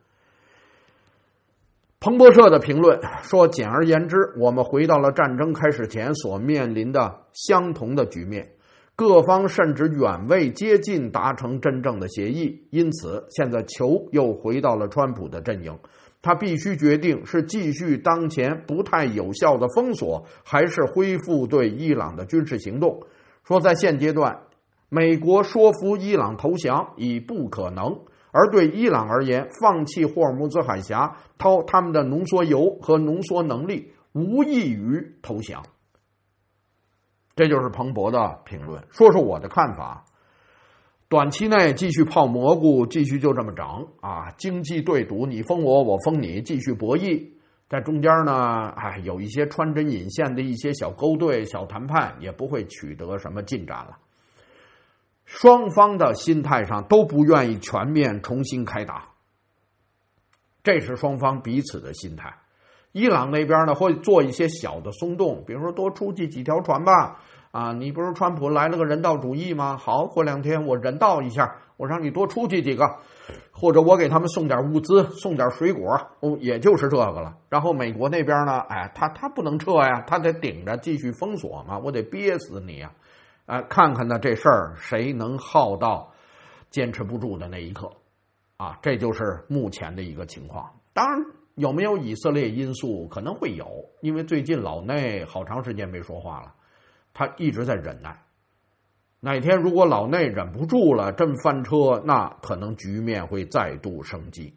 彭博社的评论说，简而言之，我们回到了战争开始前所面临的相同的局面，各方甚至远未接近达成真正的协议，因此现在球又回到了川普的阵营。他必须决定是继续当前不太有效的封锁，还是恢复对伊朗的军事行动。说在现阶段，美国说服伊朗投降已不可能，而对伊朗而言，放弃霍尔木兹海峡掏他们的浓缩铀和浓缩能力无异于投降。这就是彭博的评论。说说我的看法，短期内继续泡蘑菇，继续就这么整啊，经济对赌，你封我我封你，继续博弈。在中间呢，哎，有一些穿针引线的一些小勾兑、小谈判，也不会取得什么进展了。双方的心态上都不愿意全面重新开打，这是双方彼此的心态。伊朗那边呢会做一些小的松动，比如说多出去几条船吧，啊，你不是川普来了个人道主义吗？好，过两天我人道一下，我让你多出去几个，或者我给他们送点物资，送点水果，哦，也就是这个了。然后美国那边呢，哎，他他不能撤呀，他得顶着继续封锁嘛，我得憋死你呀，啊，看看呢这事儿谁能耗到坚持不住的那一刻，啊，这就是目前的一个情况。当然有没有以色列因素可能会有，因为最近老内好长时间没说话了，他一直在忍耐。哪天如果老内忍不住了，真翻车，那可能局面会再度升级。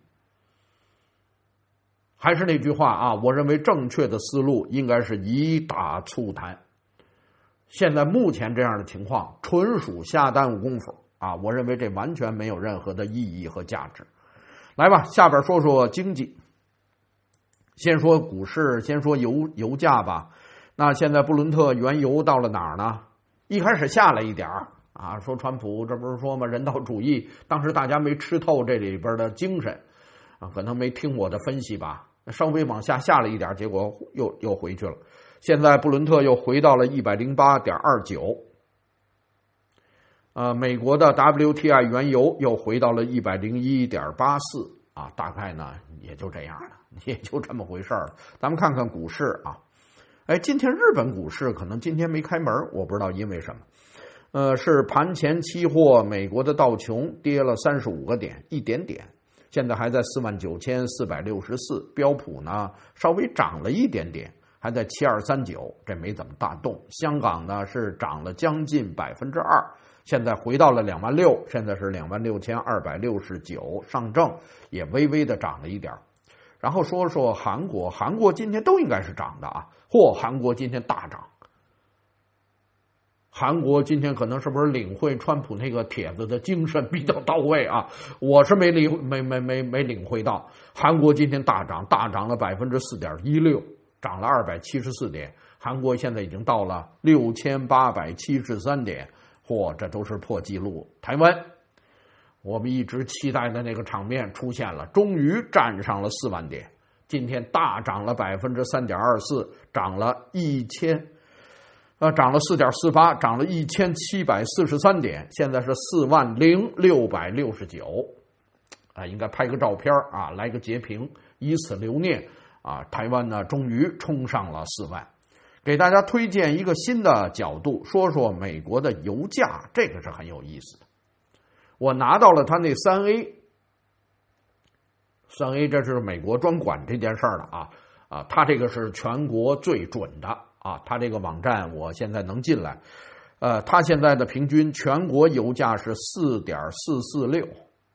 还是那句话啊，我认为正确的思路应该是以打促谈。 现在目前这样的情况纯属瞎耽误功夫啊！我认为这完全没有任何的意义和价值。来吧，下边说说经济。先说股市，先说油油价吧。那现在布伦特原油到了哪儿呢？一开始下来一点儿啊，说川普这不是说吗？人道主义，当时大家没吃透这里边的精神啊，可能没听我的分析吧。稍微往下下了一点，结果又又回去了。现在布伦特又回到了 一百零八点二九， 呃，美国的 W T I 原油又回到了 一百零一点八四 啊，大概呢也就这样了，也就这么回事了。咱们看看股市啊，哎，今天日本股市可能今天没开门，我不知道因为什么。呃，是盘前期货，美国的道琼跌了三十五个点，一点点，现在还在 四万九千四百六十四， 标普呢稍微涨了一点点，还在七二三九，这没怎么大动。香港呢是涨了将近百分之二，现在回到了两万六，现在是两万六千二百六十九，上证也微微的涨了一点。然后说说韩国，韩国今天都应该是涨的啊，嚯，韩国今天大涨。韩国今天可能是不是领会川普那个帖子的精神比较到位啊？我是没领没没没没领会到。韩国今天大涨，大涨了百分之四点一六，涨了二百七十四点。韩国现在已经到了六千八百七十三点，嚯，这都是破纪录。台湾，我们一直期待的那个场面出现了，终于站上了四万点，今天大涨了百分之三点二四，涨了一千。呃，涨了 四点四八， 涨了一千七百四十三点，现在是四万零六百六十九，啊，应该拍个照片啊，来个截屏，以此留念啊。台湾呢，终于冲上了四万。给大家推荐一个新的角度，说说美国的油价，这个是很有意思的。我拿到了他那三 A， 三 A 这是美国专管这件事儿的啊啊，他这个是全国最准的。啊，他这个网站我现在能进来，呃，他现在的平均全国油价是 四点四四六，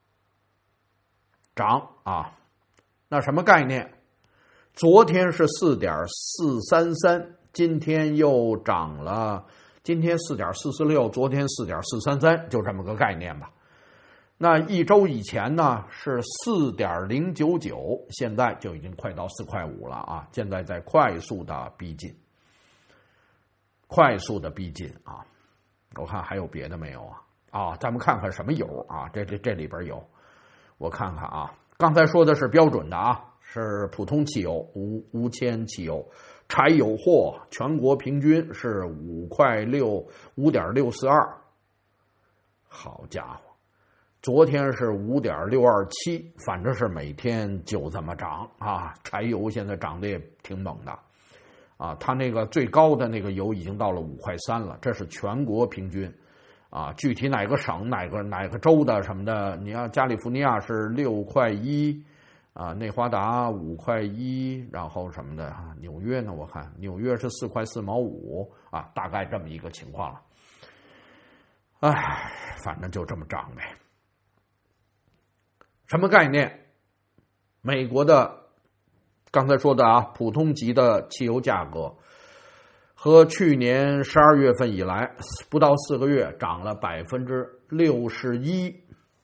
涨啊，那什么概念？昨天是 四点四三三， 今天又涨了，今天 四点四四六， 昨天 四点四三三， 就这么个概念吧。那一周以前呢是 四点零九九， 现在就已经快到四块五了啊，现在在快速的逼近。快速的逼近啊！我看还有别的没有啊？啊，咱们看看什么油啊？这这这里边有，我看看啊。刚才说的是标准的啊，是普通汽油、无无铅汽油，柴油货全国平均是五块六五点六四二。好家伙，昨天是五点六二七，反正是每天就这么涨啊！柴油现在涨得也挺猛的。啊，它那个最高的那个油已经到了五块三了，这是全国平均，啊，具体哪个省、哪个哪个州的什么的，你要加利福尼亚是六块一，啊，内华达五块一，然后什么的，纽约呢？我看纽约是四块四毛五，啊，大概这么一个情况了。哎，反正就这么涨呗。什么概念？美国的。刚才说的啊，普通级的汽油价格和去年十二月份以来不到四个月涨了百分之六十一，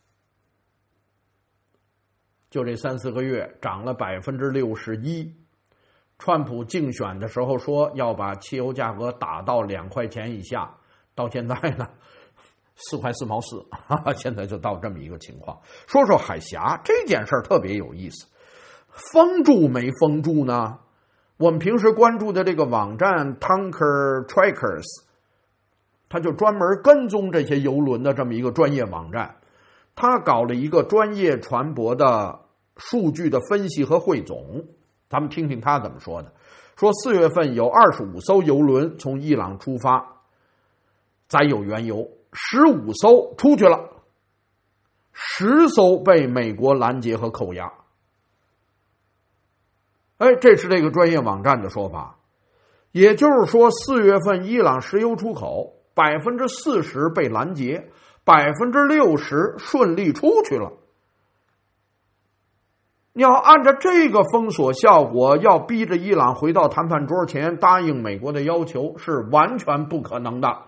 就这三四个月涨了百分之六十一。川普竞选的时候说要把汽油价格打到两块钱以下，到现在呢四块四毛四，哈哈，现在就到这么一个情况。说说海峡这件事儿特别有意思。封住没封住呢？我们平时关注的这个网站 Tanker Trackers， 它就专门跟踪这些油轮的这么一个专业网站。他搞了一个专业船舶的数据的分析和汇总，咱们听听他怎么说的。说四月份有二十五艘油轮从伊朗出发，载有原油，十五艘出去了，十艘被美国拦截和扣押。哎，这是这个专业网站的说法，也就是说，四月份伊朗石油出口百分之四十被拦截，百分之六十顺利出去了。 你要按照这个封锁效果，要逼着伊朗回到谈判桌前答应美国的要求，是完全不可能的。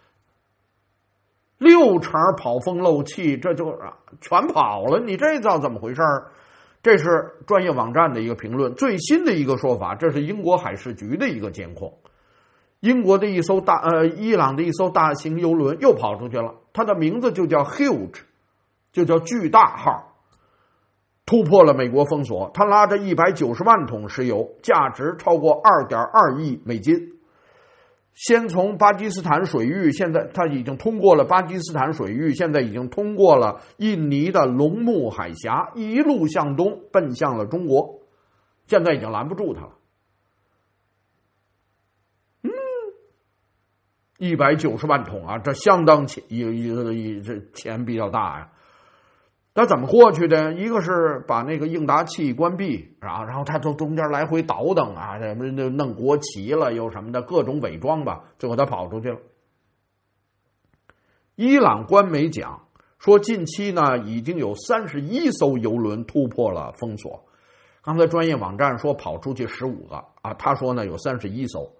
六成跑风漏气，这就全跑了，你这叫怎么回事？这是专业网站的一个评论。最新的一个说法，这是英国海事局的一个监控。英国的一艘大呃，伊朗的一艘大型油轮又跑出去了，它的名字就叫 Huge， 就叫巨大号，突破了美国封锁。它拉着一百九十万桶石油，价值超过 二点二亿美金。先从巴基斯坦水域，现在它已经通过了巴基斯坦水域，现在已经通过了印尼的龙目海峡，一路向东奔向了中国，现在已经拦不住它了。嗯，一百九十万桶啊，这相当钱，一一这钱比较大呀。他怎么过去的？一个是把那个应答器关闭，然后然后他从中间来回倒腾啊，什么弄国旗了，又什么的各种伪装吧，最后他跑出去了。伊朗官媒讲说，近期呢已经有三十一艘油轮突破了封锁。刚才专业网站说跑出去十五个啊，他说呢有三十一艘。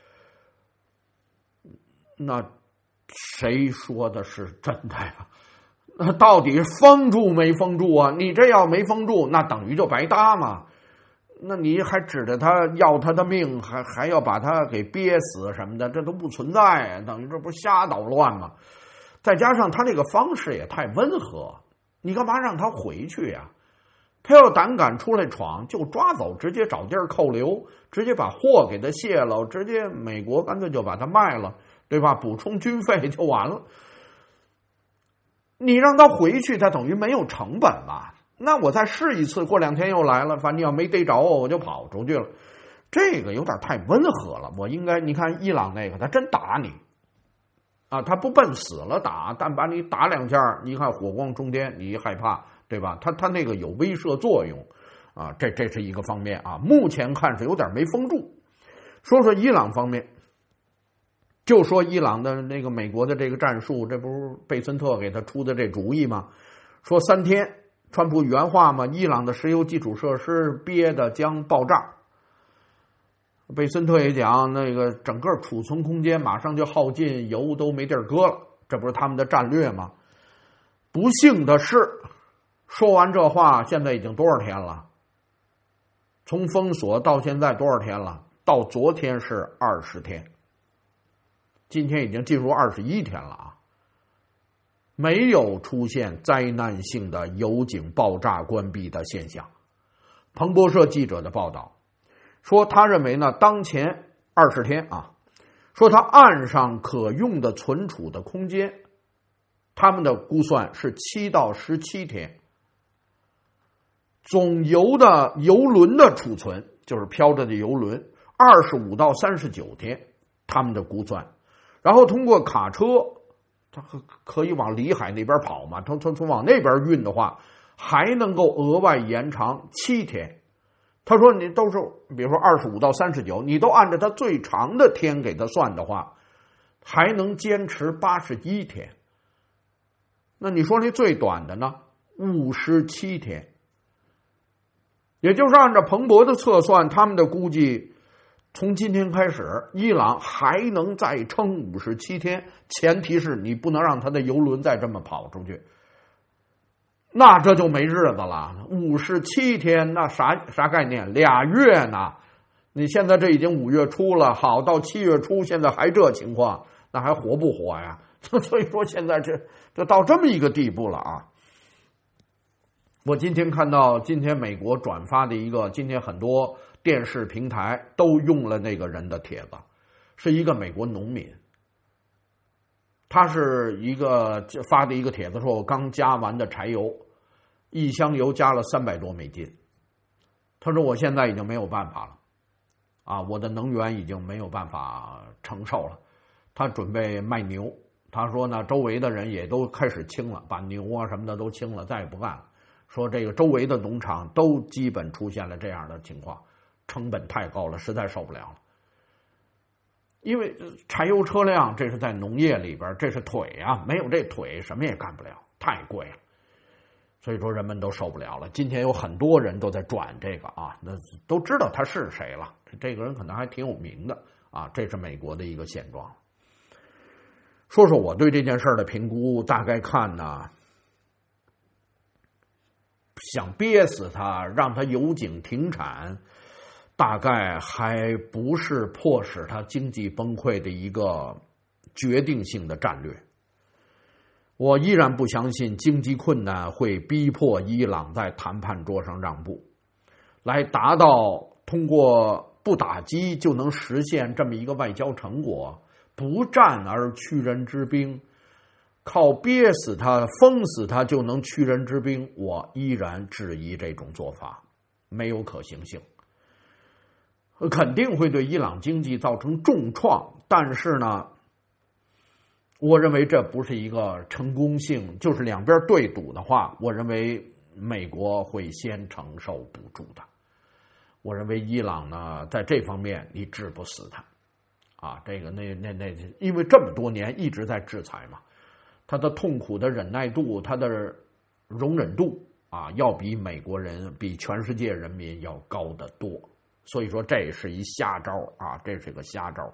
那谁说的是真的呀？那到底封住没封住啊？你这要没封住，那等于就白搭嘛。那你还指着他要他的命，还还要把他给憋死什么的，这都不存在，等于这不是瞎捣乱吗？再加上他这个方式也太温和，你干嘛让他回去呀？他要胆敢出来闯，就抓走，直接找地儿扣留，直接把货给他卸了，直接美国干脆就把他卖了，对吧？补充军费就完了。你让他回去，他等于没有成本嘛？那我再试一次，过两天又来了，反正要没逮着我，我就跑出去了。这个有点太温和了。我应该，你看伊朗那个，他真打你啊，他不奔死了打，但把你打两下，你看火光冲天，你害怕，对吧？他他那个有威慑作用啊，这这是一个方面啊。目前看是有点没封住。说说伊朗方面。就说伊朗的那个美国的这个战术，这不是贝森特给他出的这主意吗？说三天，川普原话嘛，伊朗的石油基础设施憋的将爆炸。贝森特也讲，那个整个储存空间马上就耗尽，油都没地儿搁了，这不是他们的战略吗？不幸的是，说完这话，现在已经多少天了？从封锁到现在多少天了？到昨天是二十天。今天已经进入二十一天了啊，没有出现灾难性的油井爆炸关闭的现象。彭博社记者的报道说，他认为呢，当前二十天啊，说他岸上可用的存储的空间，他们的估算是七到十七天。总油的油轮的储存，就是飘着的油轮，二十五到三十九天，他们的估算。然后通过卡车，它可以往里海那边跑嘛，从从从往那边运的话，还能够额外延长七天。他说你都是比如说二十五到三十九，你都按照它最长的天给它算的话，还能坚持八十一天。那你说那最短的呢？五十七天。也就是按照彭博的测算，他们的估计，从今天开始，伊朗还能再撑五十七天，前提是你不能让他的油轮再这么跑出去，那这就没日子了。五十七天，那啥啥概念？俩月呢？你现在这已经五月初了，好，到七月初，现在还这情况，那还活不活呀？所以说现在这这到这么一个地步了啊！我今天看到今天美国转发的一个，今天很多电视平台都用了那个人的帖子，是一个美国农民，他是一个发的一个帖子说，我刚加完的柴油，一箱油加了三百多美金，他说我现在已经没有办法了，啊，我的能源已经没有办法承受了，他准备卖牛，他说呢，周围的人也都开始清了，把牛啊什么的都清了，再也不干了。说这个周围的农场都基本出现了这样的情况，成本太高了，实在受不了了。因为柴油车辆这是在农业里边，这是腿啊，没有这腿什么也干不了，太贵了。 所以说人们都受不了了。今天有很多人都在转这个啊，那都知道他是谁了。这个人可能还挺有名的啊，这是美国的一个现状。说说我对这件事的评估，大概看呢，想憋死他，让他有景停产，大概还不是迫使他经济崩溃的一个决定性的战略。我依然不相信经济困难会逼迫伊朗在谈判桌上让步，来达到通过不打击就能实现这么一个外交成果，不战而屈人之兵，靠憋死他、封死他就能屈人之兵，我依然质疑这种做法没有可行性，肯定会对伊朗经济造成重创。但是呢，我认为这不是一个成功性，就是两边对赌的话，我认为美国会先承受不住的。我认为伊朗呢，在这方面你治不死他，啊，这个那那那，因为这么多年一直在制裁嘛，他的痛苦的忍耐度，他的容忍度啊，要比美国人、比全世界人民要高得多。所以说这是一瞎招啊，这是个瞎招。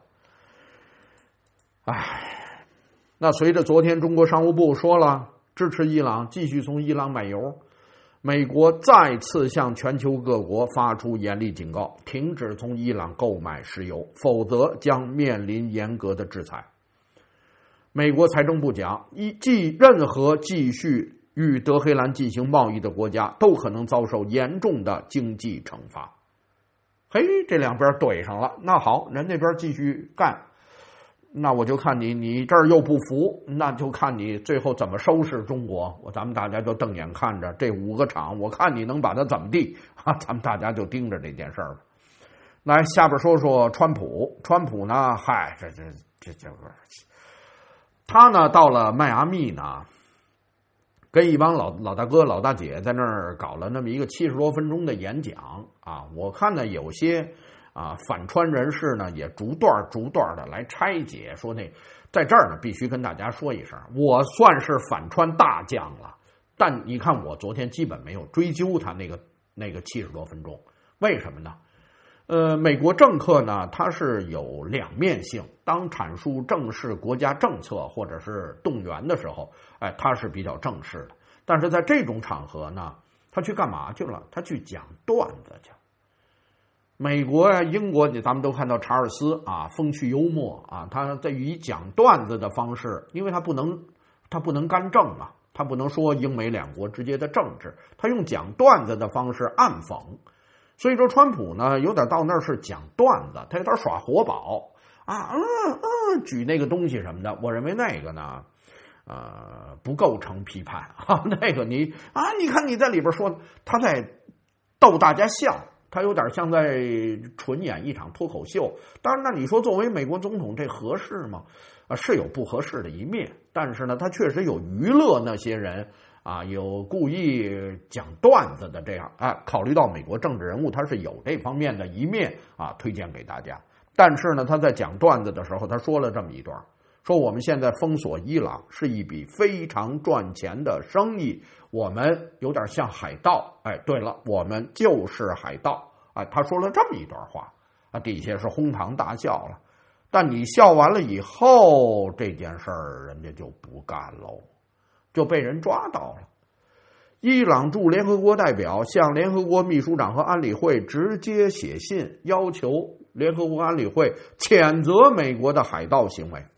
唉。那随着昨天中国商务部说了支持伊朗继续从伊朗买油，美国再次向全球各国发出严厉警告，停止从伊朗购买石油，否则将面临严格的制裁。美国财政部讲，一继任何继续与德黑兰进行贸易的国家都可能遭受严重的经济惩罚。嘿，这两边怼上了，那好，人那边继续干。那我就看你，你这儿又不服，那就看你最后怎么收拾中国。我咱们大家就瞪眼看着这五个厂，我看你能把它怎么地啊？咱们大家就盯着这件事儿吧。来，下边说说川普。川普呢，嗨，这这这这个，他呢到了迈阿密呢，跟一帮老老大哥老大姐在那儿搞了那么一个七十多分钟的演讲啊。我看呢有些。啊，反川人士呢也逐段逐段的来拆解，说那在这儿呢必须跟大家说一声，我算是反川大将了，但你看我昨天基本没有追究他那个那个七十多分钟，为什么呢？呃，美国政客呢他是有两面性，当阐述正式国家政策或者是动员的时候，哎，他是比较正式的，但是在这种场合呢，他去干嘛去了？他去讲段子去。美国呀、英国，你咱们都看到查尔斯啊，风趣幽默啊，他在以讲段子的方式，因为他不能，他不能干政啊，他不能说英美两国之间的政治，他用讲段子的方式暗讽。所以说，川普呢，有点到那儿是讲段子，他有点耍活宝啊，嗯嗯，举那个东西什么的。我认为那个呢，呃，不构成批判啊，那个你啊，你看你在里边说他在逗大家笑。他有点像在纯演一场脱口秀，当然，那你说作为美国总统这合适吗？啊，是有不合适的一面，但是呢，他确实有娱乐那些人啊，有故意讲段子的这样啊。考虑到美国政治人物，他是有这方面的一面啊，推荐给大家。但是呢，他在讲段子的时候，他说了这么一段，说我们现在封锁伊朗是一笔非常赚钱的生意。我们有点像海盗，哎，对了，我们就是海盗，哎，他说了这么一段话，啊，底下是哄堂大笑了。但你笑完了以后，这件事儿人家就不干喽，就被人抓到了。伊朗驻联合国代表向联合国秘书长和安理会直接写信，要求联合国安理会谴责美国的海盗行为。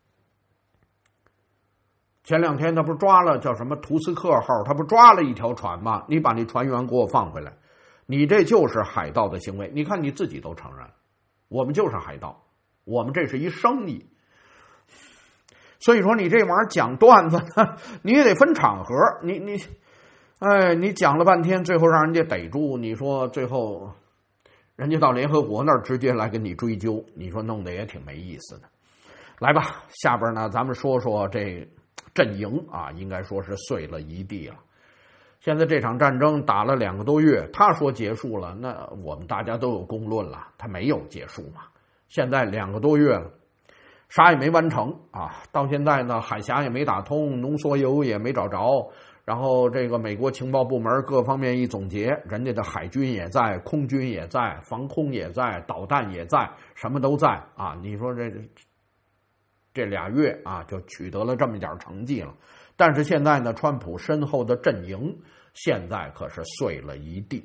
前两天他不是抓了叫什么图斯克号，他不抓了一条船吗？你把那船员给我放回来，你这就是海盗的行为。你看你自己都承认，我们就是海盗，我们这是一生意。所以说你这玩意儿讲段子呢，你也得分场合。你你，哎，你讲了半天，最后让人家逮住，你说最后人家到联合国那儿直接来跟你追究，你说弄得也挺没意思的。来吧，下边呢咱们说说这阵营啊，应该说是碎了一地了。现在这场战争打了两个多月，他说结束了，那我们大家都有公论了，他没有结束嘛。现在两个多月了，啥也没完成啊！到现在呢，海峡也没打通，浓缩铀也没找着， 然后这个美国情报部门各方面一总结，人家的海军也在，空军也在，防空也在，导弹也在，什么都在啊！你说这这俩月啊，就取得了这么一点成绩了。但是现在呢，川普身后的阵营现在可是碎了一地。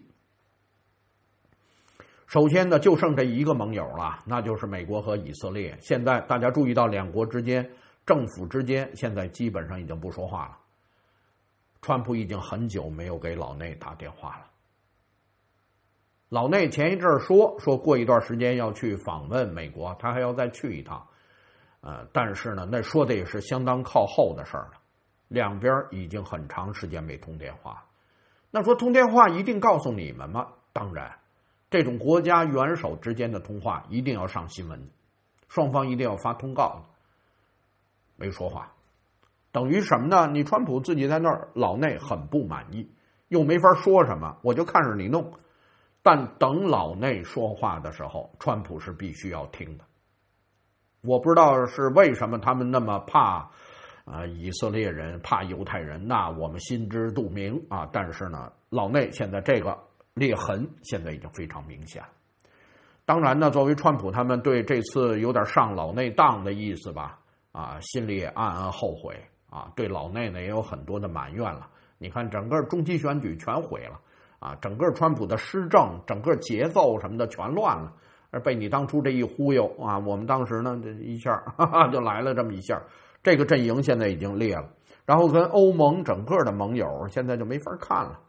首先呢，就剩这一个盟友了，那就是美国和以色列。现在大家注意到，两国之间、政府之间，现在基本上已经不说话了。川普已经很久没有给老内打电话了。老内前一阵说说过一段时间要去访问美国，他还要再去一趟，呃，但是呢，那说的也是相当靠后的事儿了。两边已经很长时间没通电话。那说通电话一定告诉你们吗？当然，这种国家元首之间的通话一定要上新闻，双方一定要发通告。没说话。等于什么呢？你川普自己在那儿，老内很不满意，又没法说什么，我就看着你弄。但等老内说话的时候，川普是必须要听的。我不知道是为什么他们那么怕，呃，以色列人，怕犹太人，那我们心知肚明啊。但是呢，老内现在这个裂痕现在已经非常明显。当然呢，作为川普他们对这次有点上老内当的意思吧，啊，心里也暗暗后悔。啊，对老内呢也有很多的埋怨了。你看，整个中期选举全毁了，啊，整个川普的施政、整个节奏什么的全乱了，而被你当初这一忽悠啊，我们当时呢这一下哈哈就来了这么一下，这个阵营现在已经裂了，然后跟欧盟整个的盟友现在就没法看了，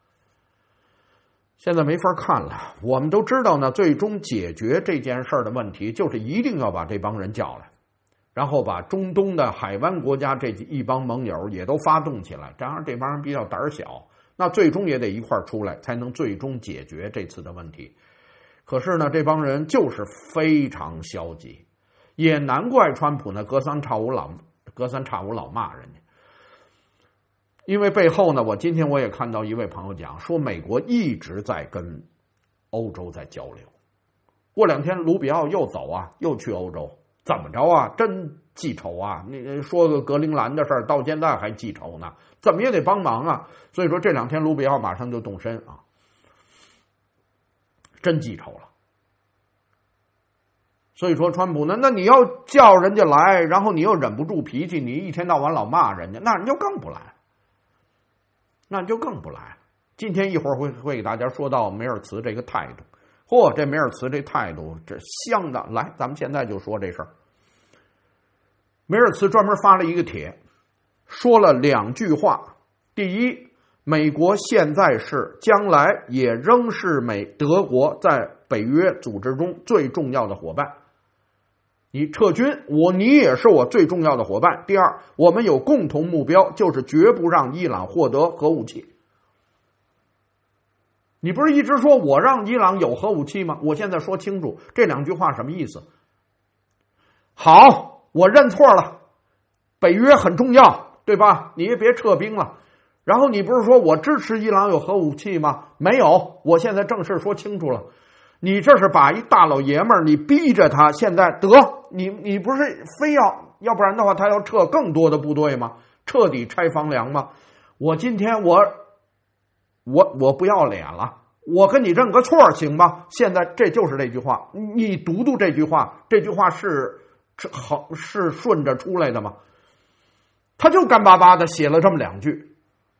现在没法看了。我们都知道呢，最终解决这件事儿的问题，就是一定要把这帮人叫来。然后把中东的海湾国家这一帮盟友也都发动起来，这样这帮人比较胆小，那最终也得一块出来，才能最终解决这次的问题。可是呢，这帮人就是非常消极，也难怪川普呢隔三差五老隔三差五老骂人家。因为背后呢，我今天我也看到一位朋友讲说，美国一直在跟欧洲在交流。过两天卢比奥又走啊，又去欧洲。怎么着啊？真记仇啊！你说个格陵兰的事儿，到现在还记仇呢，怎么也得帮忙啊！所以说这两天卢比奥马上就动身啊，真记仇了。所以说川普呢，那你要叫人家来，然后你又忍不住脾气，你一天到晚老骂人家，那人就更不来，那就更不来。今天一会儿会会给大家说到梅尔茨这个态度。嚯、哦，这梅尔茨这态度，这相当。来，咱们现在就说这事儿。梅尔茨专门发了一个帖，说了两句话。第一，美国现在是，将来也仍是美德国在北约组织中最重要的伙伴。你撤军，我你也是我最重要的伙伴。第二，我们有共同目标，就是绝不让伊朗获得核武器。你不是一直说我让伊朗有核武器吗？我现在说清楚这两句话什么意思。好，我认错了，北约很重要，对吧？你也别撤兵了。然后你不是说我支持伊朗有核武器吗？没有，我现在正式说清楚了。你这是把一大老爷们儿，你逼着他现在得你，你不是非要，要不然的话他要撤更多的部队吗？彻底拆房梁吗？我今天我。我我不要脸了，我跟你认个错行吗？现在这就是这句话，你读读这句话，这句话是是好是顺着出来的吗？他就干巴巴的写了这么两句，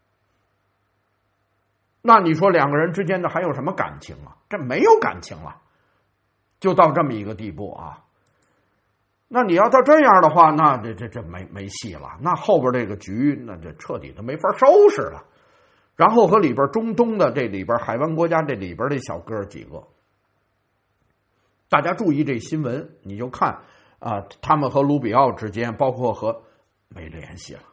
那你说两个人之间的还有什么感情啊？这没有感情了，就到这么一个地步啊。那你要到这样的话，那这这这没没戏了，那后边这个局那就彻底的没法收拾了。然后和里边中东的这里边海湾国家这里边的小哥几个，大家注意这新闻，你就看啊、呃，他们和卢比奥之间，包括和没联系了。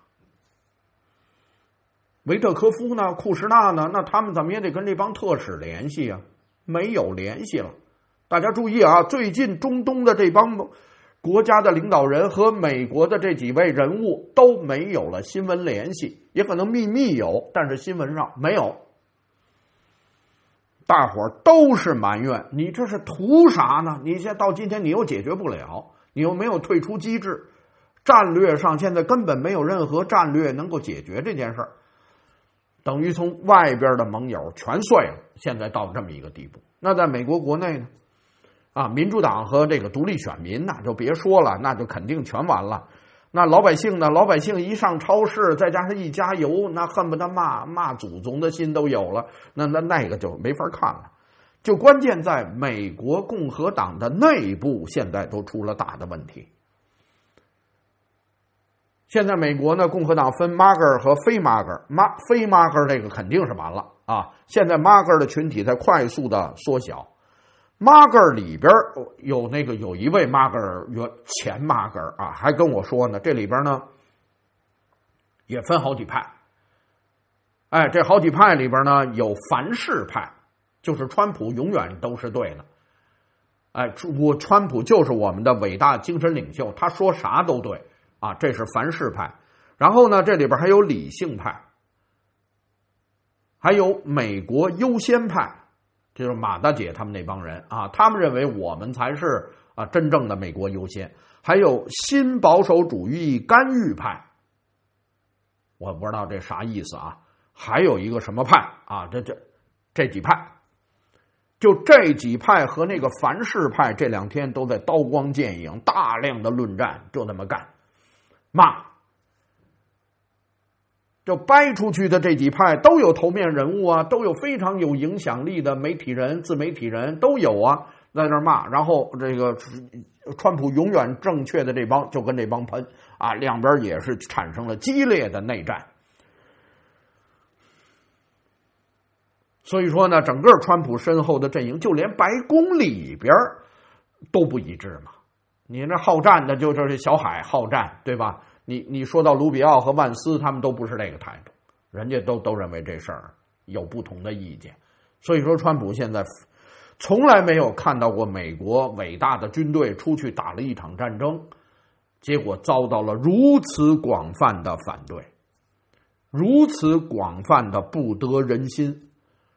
维特科夫呢，库什纳呢，那他们怎么也得跟这帮特使联系啊，没有联系了。大家注意啊，最近中东的这帮国家的领导人和美国的这几位人物都没有了新闻联系，也可能秘密有，但是新闻上没有。大伙儿都是埋怨你这是图啥呢？你现在到今天你又解决不了，你又没有退出机制，战略上现在根本没有任何战略能够解决这件事儿。 等于从外边的盟友全碎了，现在到这么一个地步。那在美国国内呢？啊，民主党和这个独立选民那就别说了，那就肯定全完了。那老百姓呢？老百姓一上超市，再加上一加油，那恨不得骂骂祖宗的心都有了。那那那个就没法看了。就关键在美国共和党的内部，现在都出了大的问题。现在美国呢，共和党分 MAGA 和非 MAGA， 马非 MAGA 这个肯定是完了啊！现在 MAGA 的群体在快速的缩小。MAGA 里边有那个有一位 MAGA 原前 MAGA 啊，还跟我说呢，这里边呢也分好几派。哎，这好几派里边呢有凡是派，就是川普永远都是对的。哎，我川普就是我们的伟大精神领袖，他说啥都对啊，这是凡是派。然后呢，这里边还有理性派，还有美国优先派。就是马大姐他们那帮人啊，他们认为我们才是啊真正的美国优先。还有新保守主义干预派，我不知道这啥意思啊。还有一个什么派啊？这这这几派，就这几派和那个凡是派这两天都在刀光剑影，大量的论战，就那么干，骂。就掰出去的这几派都有头面人物啊，都有非常有影响力的媒体人、自媒体人都有啊，在那骂。然后这个川普永远正确的这帮就跟这帮喷啊，两边也是产生了激烈的内战。所以说呢，整个川普身后的阵营，就连白宫里边都不一致嘛。你那好战的就是小海好战，对吧？你你说到卢比奥和万斯，他们都不是这个态度，人家都都认为这事儿有不同的意见。所以说，川普现在从来没有看到过美国伟大的军队出去打了一场战争，结果遭到了如此广泛的反对，如此广泛的不得人心，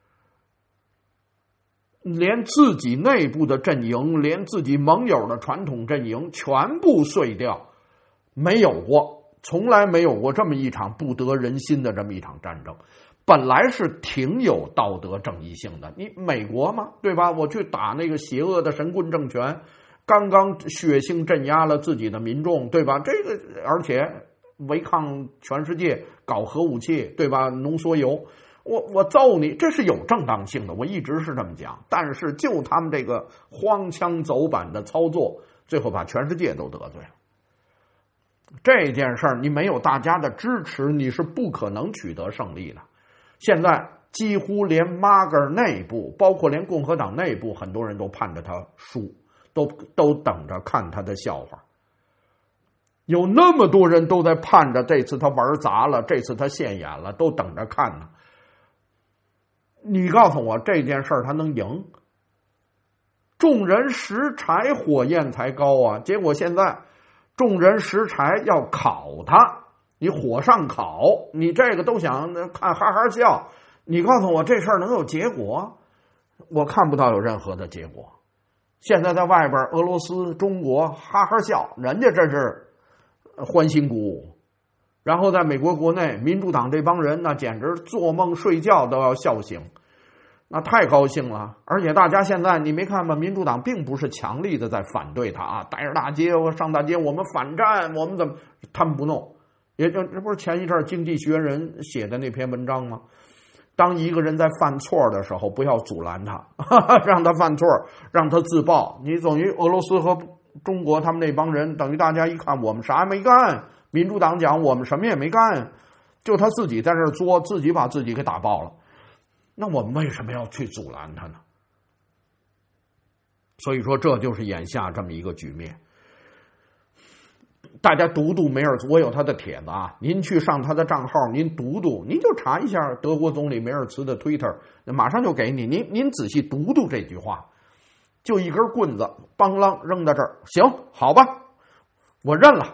连自己内部的阵营，连自己盟友的传统阵营全部碎掉。没有过，从来没有过这么一场不得人心的这么一场战争。本来是挺有道德正义性的，你美国嘛，对吧？我去打那个邪恶的神棍政权，刚刚血腥镇压了自己的民众，对吧？这个而且违抗全世界，搞核武器，对吧？浓缩铀，我我揍你，这是有正当性的，我一直是这么讲。但是就他们这个荒腔走板的操作，最后把全世界都得罪了。这件事儿你没有大家的支持，你是不可能取得胜利的。现在几乎连 MAGA 内部，包括连共和党内部，很多人都盼着他输，都都等着看他的笑话。有那么多人都在盼着这次他玩砸了，这次他现眼了，都等着看呢。你告诉我这件事儿他能赢？众人拾柴火焰才高啊！结果现在众人拾柴要烤他，你火上烤，你这个都想看哈哈笑。你告诉我这事儿能有结果？我看不到有任何的结果。现在在外边，俄罗斯、中国哈哈笑，人家这是欢欣鼓舞。然后在美国国内，民主党这帮人那简直做梦睡觉都要笑醒，那太高兴了。而且大家现在你没看吗？民主党并不是强力的在反对他啊，带着大街上大街，我们反战，我们怎么？他们不弄。也就这不是前一阵《经济学人》写的那篇文章吗？当一个人在犯错的时候，不要阻拦他，哈哈，让他犯错，让他自爆。你等于俄罗斯和中国他们那帮人，等于大家一看我们啥也没干，民主党讲我们什么也没干，就他自己在这作，自己把自己给打爆了。那我们为什么要去阻拦他呢？所以说，这就是眼下这么一个局面。大家读读梅尔茨，我有他的帖子啊，您去上他的账号，您读读，您就查一下德国总理梅尔茨的 Twitter， 马上就给你。您您仔细读读这句话，就一根棍子，邦啷扔到这儿，行，好吧，我认了。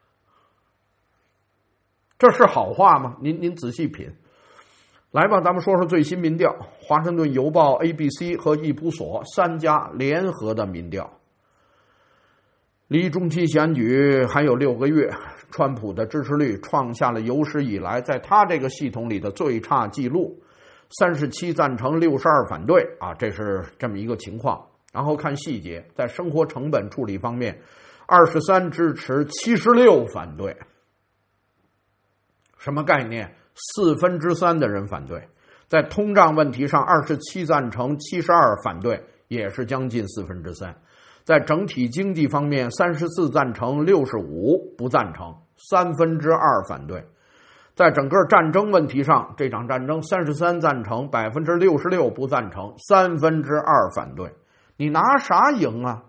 这是好话吗？您您仔细品。来吧，咱们说说最新民调，华盛顿邮报、A B C 和易普所三家联合的民调。 离中期选举还有六个月，川普的支持率创下了有史以来在他这个系统里的最差记录，三十七赞成，六十二反对啊，这是这么一个情况。然后看细节，在生活成本处理方面，二十三支持，七十六反对。什么概念？四分之三的人反对。在通胀问题上，二十七赞成，七十二反对，也是将近四分之三。在整体经济方面，三十四赞成，六十五不赞成，三分之二反对。在整个战争问题上，这场战争三十三赞成，百分之六十六不赞成，三分之二反对。你拿啥赢啊？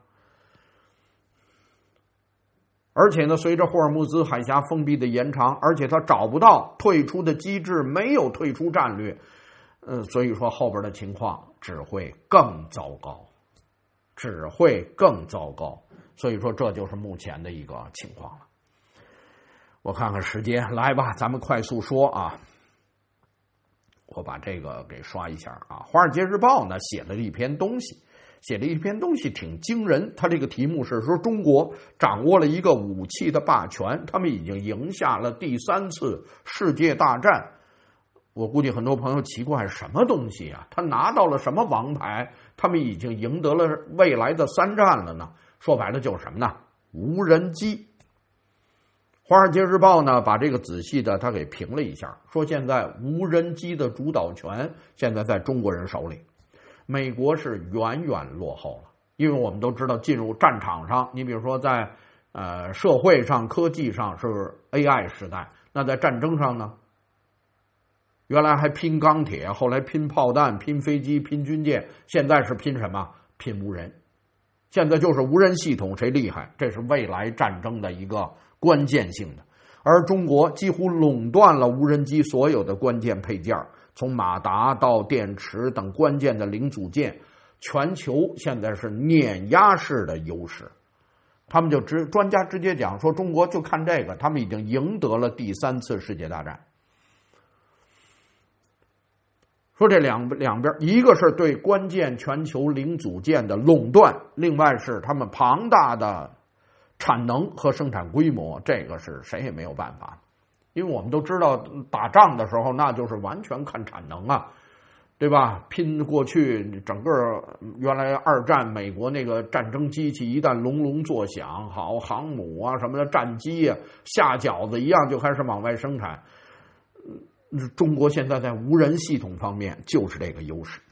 而且呢，随着霍尔木兹海峡封闭的延长，而且他找不到退出的机制，没有退出战略，呃，所以说后边的情况只会更糟糕，只会更糟糕。所以说这就是目前的一个情况了。我看看时间，来吧，咱们快速说啊。我把这个给刷一下啊。《华尔街日报》呢写了一篇东西。写了一篇东西挺惊人，他这个题目是说中国掌握了一个武器的霸权，他们已经赢下了第三次世界大战。我估计很多朋友奇怪，什么东西啊？他拿到了什么王牌？他们已经赢得了未来的三战了呢？说白了就是什么呢？无人机。华尔街日报呢把这个仔细的他给评了一下，说现在无人机的主导权现在在中国人手里。美国是远远落后了，因为我们都知道进入战场上，你比如说在呃社会上、科技上是 A I 时代，那在战争上呢，原来还拼钢铁，后来拼炮弹、拼飞机、拼军舰，现在是拼什么？拼无人。现在就是无人系统谁厉害，这是未来战争的一个关键性的。而中国几乎垄断了无人机所有的关键配件，从马达到电池等关键的零组件，全球现在是碾压式的优势。他们就直专家直接讲说，中国就看这个，他们已经赢得了第三次世界大战。说这两两边，一个是对关键全球零组件的垄断，另外是他们庞大的产能和生产规模，这个是谁也没有办法。因为我们都知道打仗的时候那就是完全看产能啊，对吧？拼过去整个原来二战美国那个战争机器一旦隆隆作响，好航母啊什么的战机啊下饺子一样就开始往外生产。中国现在在无人系统方面就是这个优势。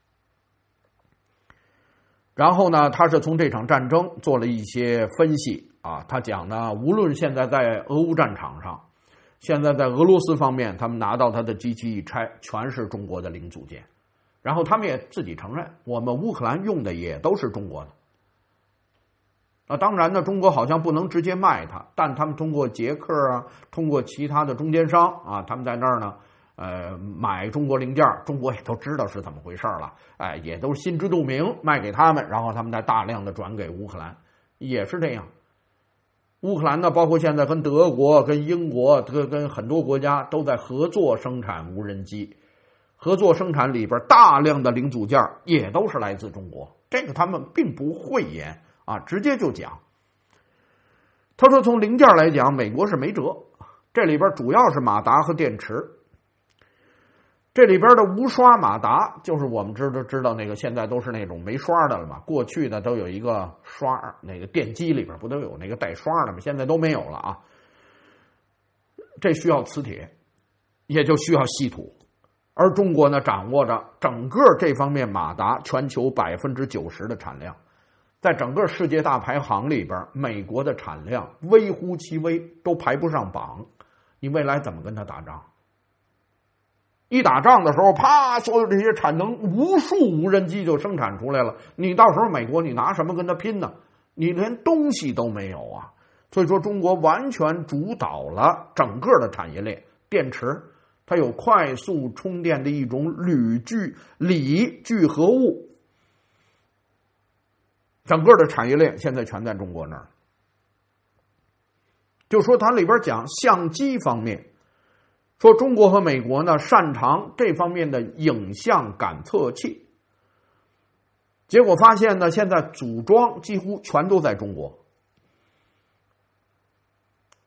然后呢，他是从这场战争做了一些分析啊，他讲呢，无论现在在俄乌战场上，现在在俄罗斯方面，他们拿到他的机器一拆，全是中国的零组件。然后他们也自己承认，我们乌克兰用的也都是中国的。啊，当然呢，中国好像不能直接卖它，但他们通过捷克啊，通过其他的中间商啊，他们在那儿呢，呃，买中国零件，中国也都知道是怎么回事了，哎，也都心知肚明，卖给他们，然后他们再大量的转给乌克兰，也是这样。乌克兰呢，包括现在跟德国、跟英国、跟跟很多国家都在合作生产无人机，合作生产里边大量的零组件也都是来自中国，这个他们并不讳言啊，直接就讲。他说从零件来讲，美国是没辙，这里边主要是马达和电池。这里边的无刷马达，就是我们知道知道那个现在都是那种没刷的了嘛，过去呢都有一个刷，那个电机里边不都有那个带刷的吗？现在都没有了啊。这需要磁铁，也就需要稀土，而中国呢掌握着整个这方面马达全球百分之九十的产量，在整个世界大排行里边，美国的产量微乎其微，都排不上榜。你未来怎么跟他打仗？一打仗的时候，啪，所有这些产能，无数无人机就生产出来了。你到时候美国，你拿什么跟他拼呢？你连东西都没有啊！所以说，中国完全主导了整个的产业链。电池，它有快速充电的一种铝聚锂聚合物，整个的产业链现在全在中国那儿。就说它里边讲相机方面。说中国和美国呢擅长这方面的影像感测器，结果发现呢，现在组装几乎全都在中国。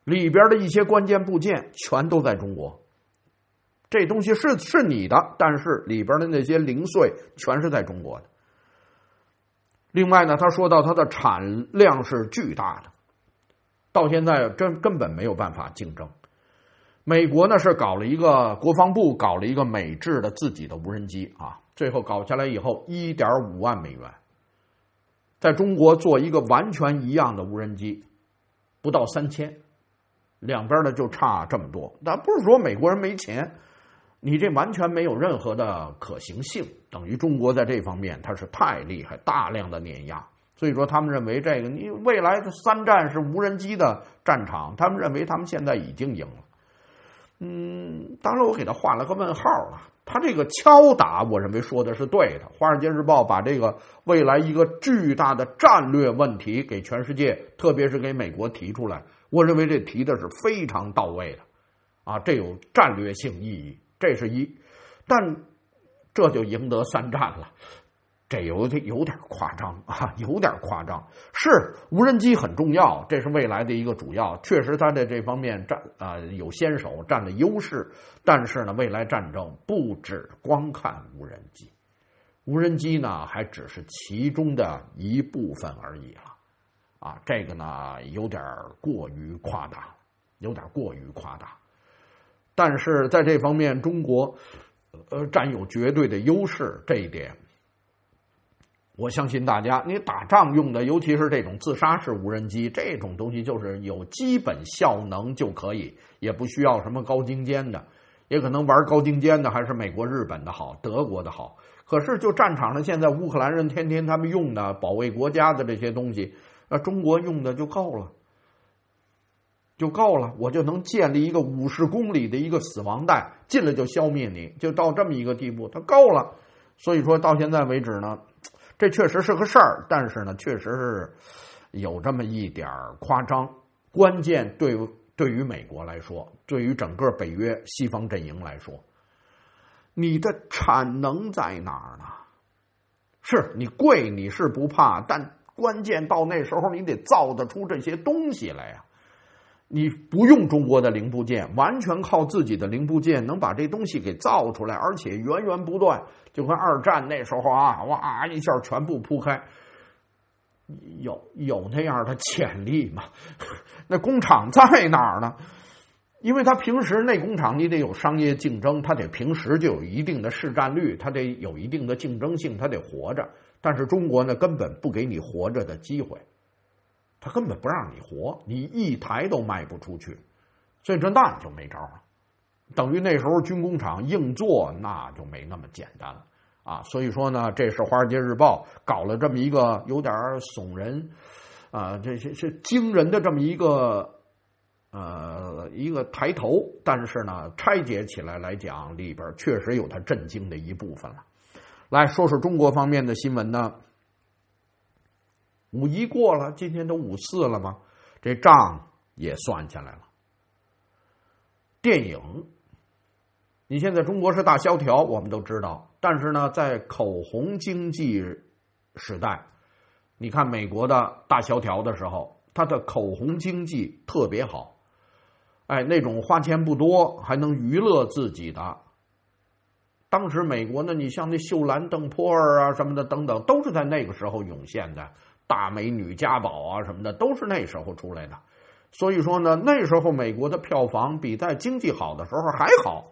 里边的一些关键部件全都在中国。这东西是是你的，但是里边的那些零碎全是在中国的。另外呢，他说到它的产量是巨大的，到现在真根本没有办法竞争。美国呢是搞了一个国防部搞了一个美制的自己的无人机啊，最后搞下来以后 一点五万美元，在中国做一个完全一样的无人机不到三千，两边的就差这么多。但不是说美国人没钱，你这完全没有任何的可行性，等于中国在这方面它是太厉害，大量的碾压。所以说他们认为这个你未来的三战是无人机的战场，他们认为他们现在已经赢了。嗯，当然我给他画了个问号了。他这个敲打，我认为说的是对的。《华尔街日报》把这个未来一个巨大的战略问题给全世界，特别是给美国提出来，我认为这提的是非常到位的，啊，这有战略性意义，这是一。但这就赢得三战了，这有点有点夸张啊，有点夸张。是无人机很重要，这是未来的一个主要，确实它在这方面占啊、呃、有先手，占了优势。但是呢，未来战争不只光看无人机，无人机呢还只是其中的一部分而已了，啊，这个呢有点过于夸大，有点过于夸大。但是在这方面，中国呃占有绝对的优势，这一点。我相信大家，你打仗用的，尤其是这种自杀式无人机，这种东西就是有基本效能就可以，也不需要什么高精尖的，也可能玩高精尖的还是美国、日本的好，德国的好。可是就战场上现在乌克兰人天天他们用的保卫国家的这些东西，那中国用的就够了，就够了，我就能建立一个五十公里的一个死亡带，进来就消灭你，就到这么一个地步，它够了。所以说到现在为止呢。这确实是个事儿，但是呢，确实是有这么一点夸张。关键对对于美国来说，对于整个北约西方阵营来说，你的产能在哪儿呢？是你贵你是不怕，但关键到那时候你得造得出这些东西来呀。你不用中国的零部件，完全靠自己的零部件能把这东西给造出来，而且源源不断，就跟二战那时候啊，哇一下全部铺开，有有那样的潜力吗？那工厂在哪儿呢？因为他平时那工厂你得有商业竞争，他得平时就有一定的市占率，他得有一定的竞争性，他得活着。但是中国呢，根本不给你活着的机会。他根本不让你活，你一台都卖不出去，所以这那就没招了。等于那时候军工厂硬做，那就没那么简单了啊。所以说呢，这是《华尔街日报》搞了这么一个有点耸人啊，这是是惊人的这么一个呃一个抬头，但是呢，拆解起来来讲，里边确实有它震惊的一部分了。来说说中国方面的新闻呢。五一过了，今天都五四了嘛，这账也算下来了。电影，你现在中国是大萧条，我们都知道，但是呢，在口红经济时代，你看美国的大萧条的时候，它的口红经济特别好，哎，那种花钱不多还能娱乐自己的。当时美国呢，你像那秀兰邓波尔啊什么的等等，都是在那个时候涌现的。大美女家宝啊什么的都是那时候出来的，所以说呢，那时候美国的票房比在经济好的时候还好。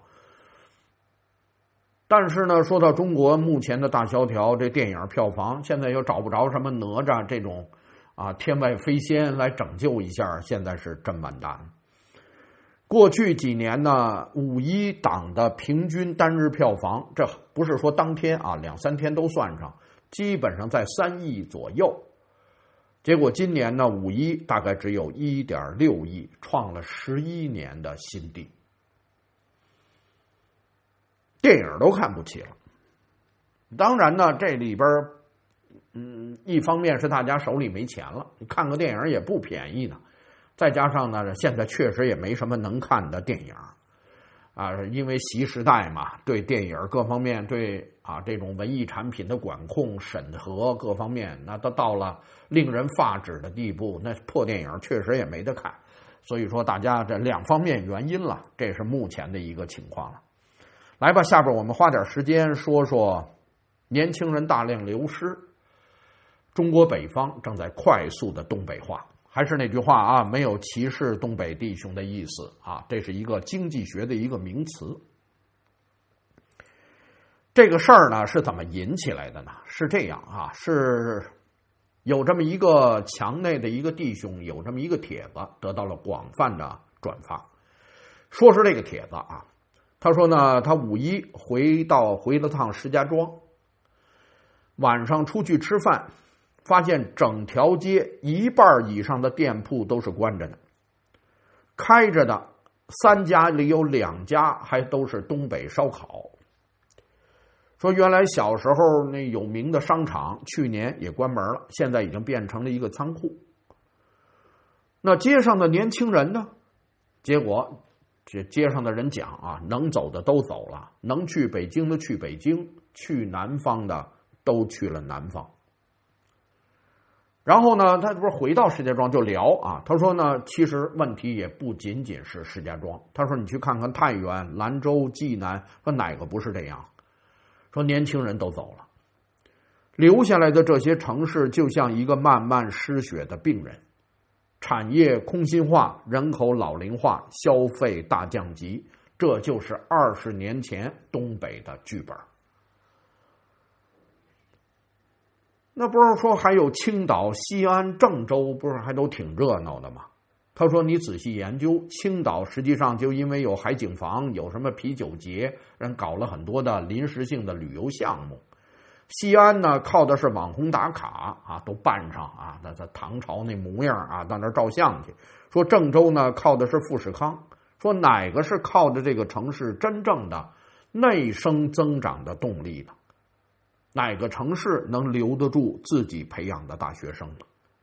但是呢，说到中国目前的大萧条，这电影票房现在又找不着什么哪吒这种啊天外飞仙来拯救一下，现在是真完蛋。过去几年呢，五一档的平均单日票房，这不是说当天啊，两三天都算上，基本上在三亿左右。结果今年呢，五一大概只有 一点六亿，创了十一年的新低。电影都看不起了。当然呢，这里边嗯，一方面是大家手里没钱了，你看个电影也不便宜呢。再加上呢，现在确实也没什么能看的电影啊，因为习时代嘛，对电影各方面对啊这种文艺产品的管控审核各方面，那都到了令人发指的地步，那破电影确实也没得看所以说大家这两方面原因了，这是目前的一个情况了。来吧，下边我们花点时间说说年轻人大量流失，中国北方正在快速的东北化。还是那句话啊，没有歧视东北弟兄的意思啊，这是一个经济学的一个名词。这个事儿呢是怎么引起来的呢？是这样啊，是有这么一个墙内的一个弟兄有这么一个帖子得到了广泛的转发。说是这个帖子啊，他说呢，他五一回到回了趟石家庄，晚上出去吃饭，发现整条街一半以上的店铺都是关着的，开着的三家里有两家还都是东北烧烤。说原来小时候那有名的商场去年也关门了，现在已经变成了一个仓库。那街上的年轻人呢？结果这街上的人讲啊，能走的都走了，能去北京的去北京，去南方的都去了南方。然后呢，他不是回到石家庄就聊啊，他说呢，其实问题也不仅仅是石家庄，他说你去看看太原、兰州、济南，说哪个不是这样？说年轻人都走了，留下来的这些城市就像一个慢慢失血的病人，产业空心化，人口老龄化，消费大降级，这就是二十年前东北的剧本。那不是说还有青岛、西安、郑州，不是还都挺热闹的吗？他说你仔细研究，青岛实际上就因为有海景房，有什么啤酒节，人搞了很多的临时性的旅游项目。西安呢，靠的是网红打卡啊，都扮上啊，那在唐朝那模样啊，到那儿照相去。说郑州呢，靠的是富士康。说哪个是靠着这个城市真正的内生增长的动力呢？哪个城市能留得住自己培养的大学生呢？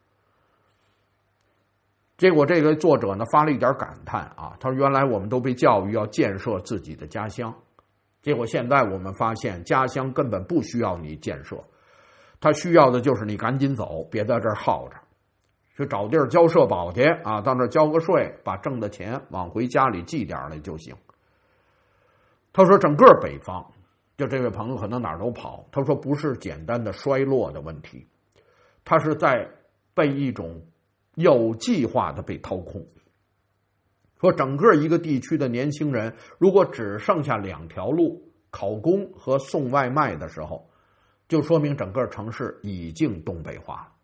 结果这个作者呢发了一点感叹啊，他说原来我们都被教育要建设自己的家乡，结果现在我们发现家乡根本不需要你建设，他需要的就是你赶紧走，别在这儿耗着，去找地儿交社保去啊，到那儿交个税，把挣的钱往回家里寄点来就行。他说整个北方，就这位朋友可能哪儿都跑，他说不是简单的衰落的问题，他是在被一种有计划的被掏空。说整个一个地区的年轻人如果只剩下两条路，考公和送外卖的时候，就说明整个城市已经东北化了。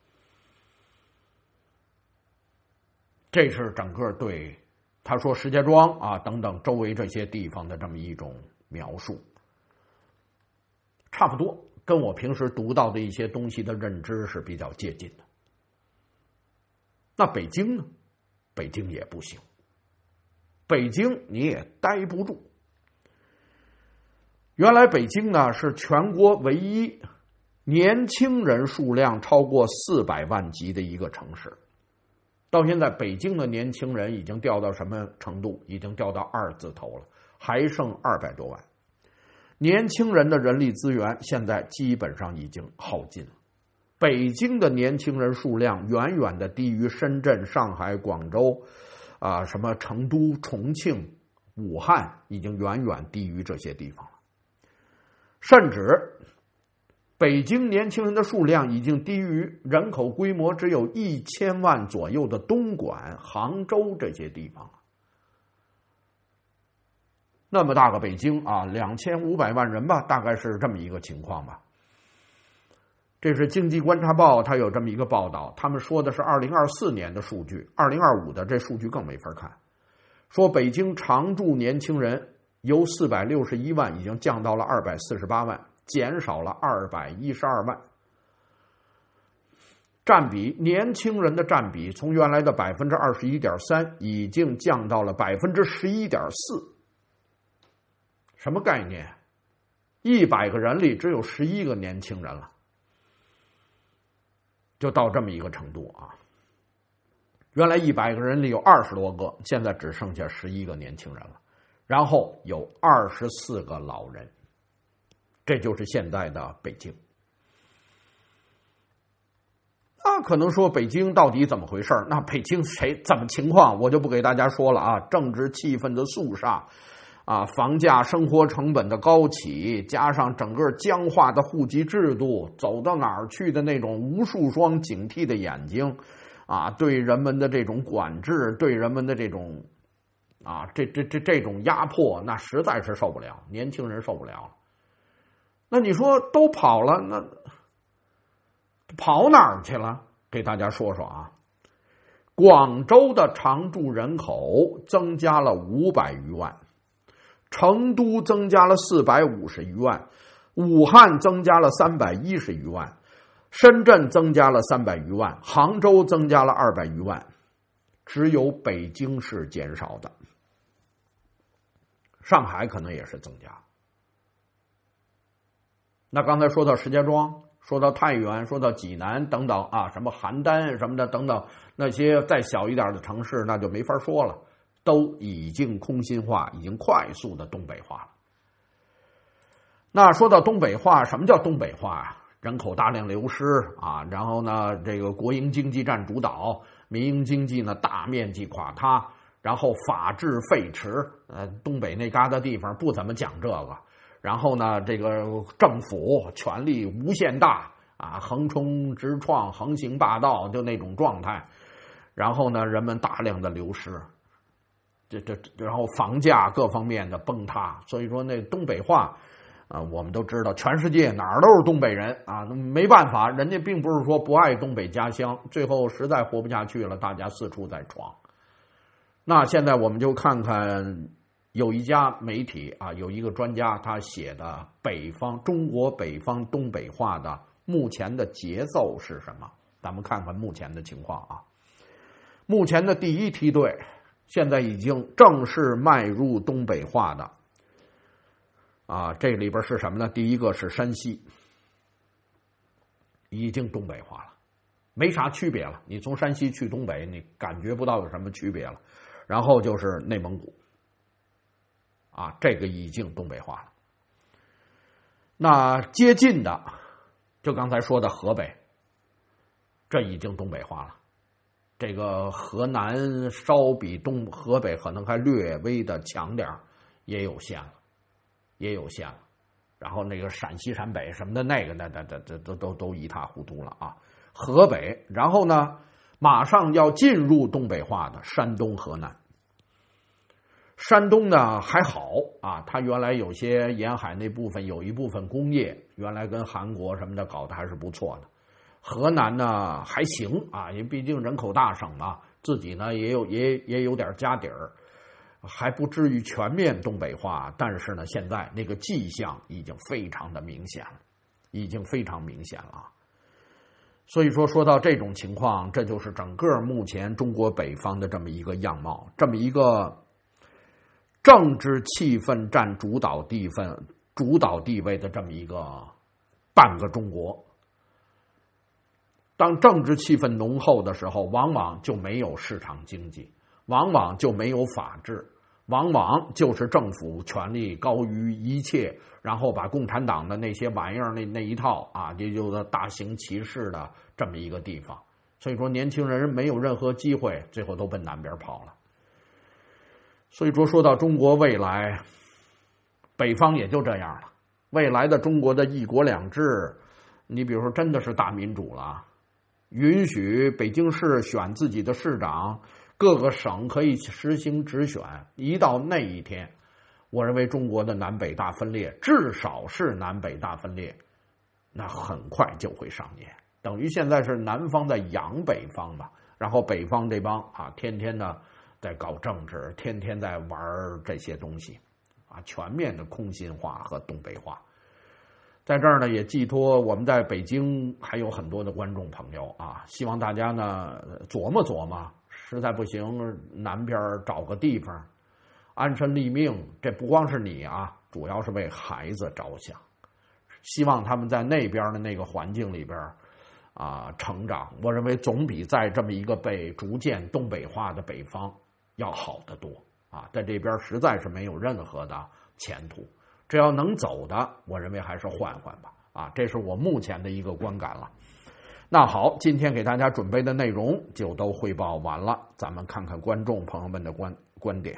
这是整个对他说石家庄啊等等周围这些地方的这么一种描述，差不多跟我平时读到的一些东西的认知是比较接近的。那北京呢？北京也不行，北京你也待不住。原来北京呢是全国唯一年轻人数量超过四百万级的一个城市，到现在北京的年轻人已经掉到什么程度？已经掉到二字头了，还剩二百多万。年轻人的人力资源现在基本上已经耗尽了。北京的年轻人数量远远的低于深圳、上海、广州啊，什么成都、重庆、武汉，已经远远低于这些地方了。甚至北京年轻人的数量已经低于人口规模只有一千万左右的东莞、杭州这些地方了。那么大个北京啊，两千五百万人吧，大概是这么一个情况吧。这是经济观察报，它有这么一个报道，他们说的是二零二四年的数据，二零二五的这数据更没法看。说北京常住年轻人由四百六十一万已经降到了二百四十八万，减少了二百一十二万。占比，年轻人的占比从原来的百分之二十一点三已经降到了百分之十一点四。什么概念？一百个人里只有十一个年轻人了。就到这么一个程度啊！原来一百个人里有二十多个，现在只剩下十一个年轻人了，然后有二十四个老人，这就是现在的北京。啊， 可能说北京到底怎么回事？那北京谁怎么情况，我就不给大家说了啊。政治气氛的肃杀，啊，房价、生活成本的高企，加上整个僵化的户籍制度，走到哪儿去的那种无数双警惕的眼睛，啊，对人们的这种管制，对人们的这种，啊，这这这这种压迫，那实在是受不了，年轻人受不了了。那你说都跑了，那跑哪儿去了？给大家说说啊。广州的常住人口增加了五百余万，成都增加了四百五十余万，武汉增加了三百一十余万，深圳增加了三百余万，杭州增加了二百余万，只有北京是减少的。上海可能也是增加。那刚才说到石家庄，说到太原，说到济南等等啊，什么邯郸什么的等等，那些再小一点的城市那就没法说了，都已经空心化，已经快速的东北化了。那说到东北化，什么叫东北化啊？人口大量流失啊，然后呢，这个国营经济占主导，民营经济呢大面积垮塌，然后法治废弛，呃，东北那旮瘩地方不怎么讲这个。然后呢，这个政府权力无限大啊，横冲直撞、横行霸道，就那种状态。然后呢，人们大量的流失，这这然后房价各方面的崩塌。所以说，那东北话啊，我们都知道，全世界哪儿都是东北人啊，没办法，人家并不是说不爱东北家乡，最后实在活不下去了，大家四处在闯。那现在我们就看看。有一家媒体啊，有一个专家他写的北方中国北方东北话的目前的节奏是什么？咱们看看目前的情况啊。目前的第一梯队现在已经正式迈入东北话的啊，这里边是什么呢？第一个是山西，已经东北话了，没啥区别了。你从山西去东北，你感觉不到有什么区别了。然后就是内蒙古。啊，这个已经东北话了。那接近的，就刚才说的河北，这已经东北话了。这个河南稍比东河北可能还略微的强点，也有限了，也有限了。然后那个陕西、陕北什么的，那个那那那这都都都一塌糊涂了啊。河北，然后呢，马上要进入东北话的山东、河南。山东呢还好啊，它原来有些沿海那部分有一部分工业，原来跟韩国什么的搞得还是不错的。河南呢还行啊，因为毕竟人口大省嘛，自己呢也有也也有点家底儿，还不至于全面东北化。但是呢，现在那个迹象已经非常的明显了，已经非常明显了。所以说，说到这种情况，这就是整个目前中国北方的这么一个样貌，这么一个。政治气氛占主导地位、主导地位的这么一个半个中国。当政治气氛浓厚的时候，往往就没有市场经济，往往就没有法治，往往就是政府权力高于一切，然后把共产党的那些玩意儿那那一套啊，也就是大行其事的这么一个地方。所以说，年轻人没有任何机会，最后都奔南边跑了。所以说，说到中国未来，北方也就这样了。未来的中国的一国两制，你比如说真的是大民主了，允许北京市选自己的市长，各个省可以实行直选。一到那一天，我认为中国的南北大分裂，至少是南北大分裂，那很快就会上演。等于现在是南方在养北方吧，然后北方这帮啊，天天的。在搞政治，天天在玩这些东西，啊，全面的空心化和东北话。在这儿呢，也寄托我们在北京还有很多的观众朋友啊，希望大家呢琢磨琢磨，实在不行，南边找个地方安身立命。这不光是你啊，主要是为孩子着想，希望他们在那边的那个环境里边。啊，成长，我认为总比在这么一个被逐渐东北化的北方要好得多啊！在这边实在是没有任何的前途，只要能走的，我认为还是换换吧啊！这是我目前的一个观感了。 那好，今天给大家准备的内容就都汇报完了，咱们看看观众朋友们的观观点。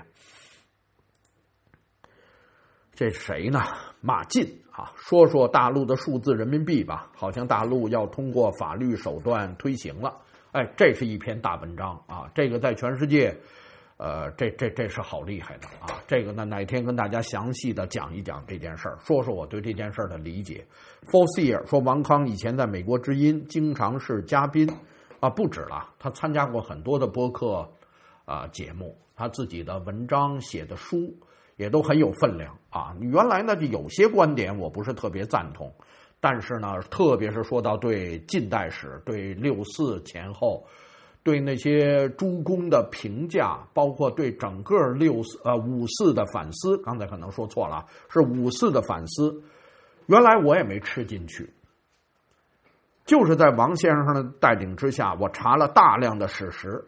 这是谁呢？马进啊，说说大陆的数字人民币吧，好像大陆要通过法律手段推行了。哎，这是一篇大文章啊，这个在全世界，呃，这这这是好厉害的啊！这个呢，哪天跟大家详细的讲一讲这件事儿，说说我对这件事儿的理解。Fossier 说，王康以前在美国之音经常是嘉宾啊，不止了，他参加过很多的播客啊节目，他自己的文章写的书也都很有分量啊。原来呢，就有些观点我不是特别赞同，但是呢，特别是说到对近代史、对六四前后、对那些诸公的评价，包括对整个六四呃五四的反思，刚才可能说错了，是五四的反思。原来我也没吃进去，就是在王先生的带领之下，我查了大量的史实。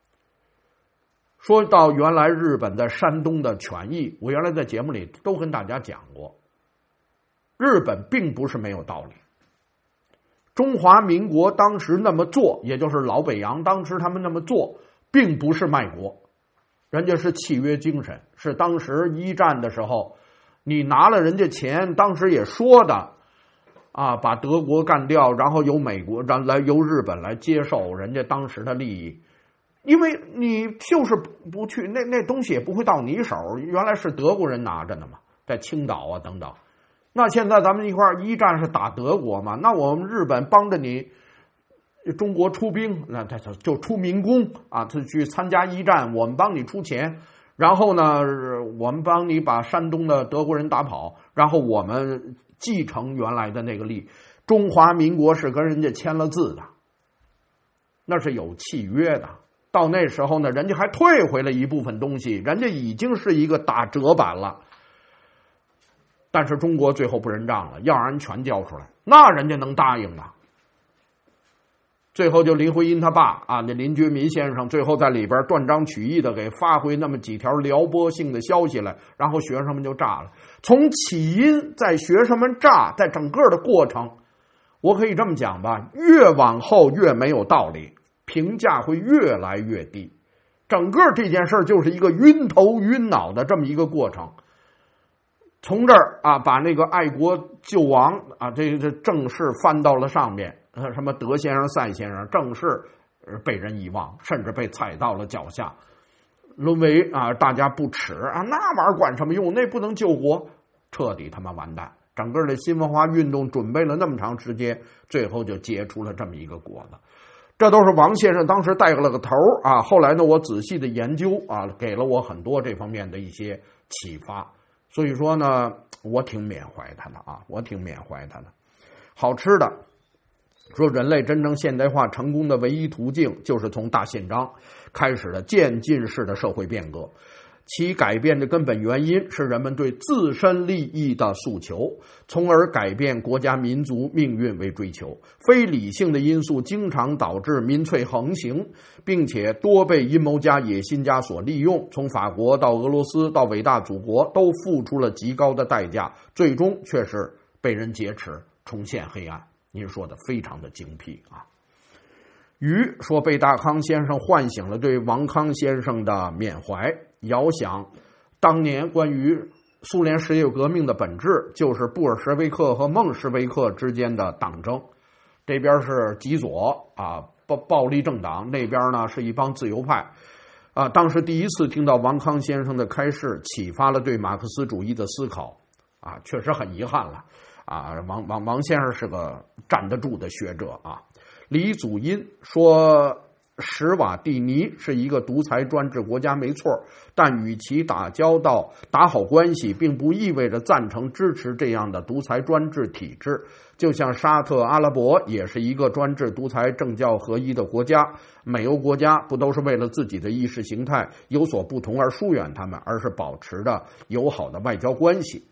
说到原来日本在山东的权益，我原来在节目里都跟大家讲过，日本并不是没有道理。中华民国当时那么做，也就是老北洋当时他们那么做，并不是卖国，人家是契约精神，是当时一战的时候，你拿了人家钱，当时也说的啊，把德国干掉，然后由美国让来由日本来接受人家当时的利益，因为你就是不去，那那东西也不会到你手，原来是德国人拿着呢嘛，在青岛啊等等。那现在咱们一块儿一战是打德国嘛，那我们日本帮着你中国出兵，那他就出民工啊，他去参加一战，我们帮你出钱，然后呢，我们帮你把山东的德国人打跑，然后我们继承原来的那个利。中华民国是跟人家签了字的，那是有契约的。到那时候呢，人家还退回了一部分东西，人家已经是一个打折版了。但是中国最后不认账了，要让人全交出来，那人家能答应吗？最后就林徽因他爸啊，那林觉民先生，最后在里边断章取义的给发回那么几条撩拨性的消息来，然后学生们就炸了。从起因在学生们炸，在整个的过程，我可以这么讲吧，越往后越没有道理，评价会越来越低。整个这件事就是一个晕头晕脑的这么一个过程。从这儿啊，把那个爱国救亡啊，这这正式翻到了上面，什么德先生、赛先生，正式被人遗忘，甚至被踩到了脚下，沦为啊大家不耻啊，那玩意儿管什么用？那不能救国，彻底他妈完蛋。整个的新文化运动准备了那么长时间，最后就结出了这么一个果子。这都是王先生当时带了个头啊。后来呢，我仔细的研究啊，给了我很多这方面的一些启发。所以说呢，我挺缅怀他的啊，我挺缅怀他的。好吃的，说人类真正现代化成功的唯一途径，就是从大宪章开始的渐进式的社会变革。其改变的根本原因是人们对自身利益的诉求，从而改变国家民族命运为追求。非理性的因素经常导致民粹横行，并且多被阴谋家、野心家所利用。从法国到俄罗斯到伟大祖国，都付出了极高的代价，最终却是被人劫持，重现黑暗。您说的非常的精辟啊。于说，贝大康先生唤醒了对王康先生的缅怀，遥想当年关于苏联十月革命的本质，就是布尔什维克和孟什维克之间的党争，这边是极左啊暴暴力政党，那边呢是一帮自由派啊。当时第一次听到王康先生的开示，启发了对马克思主义的思考啊，确实很遗憾了啊。王王王先生是个站得住的学者啊。李祖荫说，史瓦蒂尼是一个独裁专制国家没错，但与其打交道打好关系，并不意味着赞成支持这样的独裁专制体制。就像沙特阿拉伯也是一个专制独裁政教合一的国家，美欧国家不都是为了自己的意识形态有所不同而疏远他们，而是保持着友好的外交关系。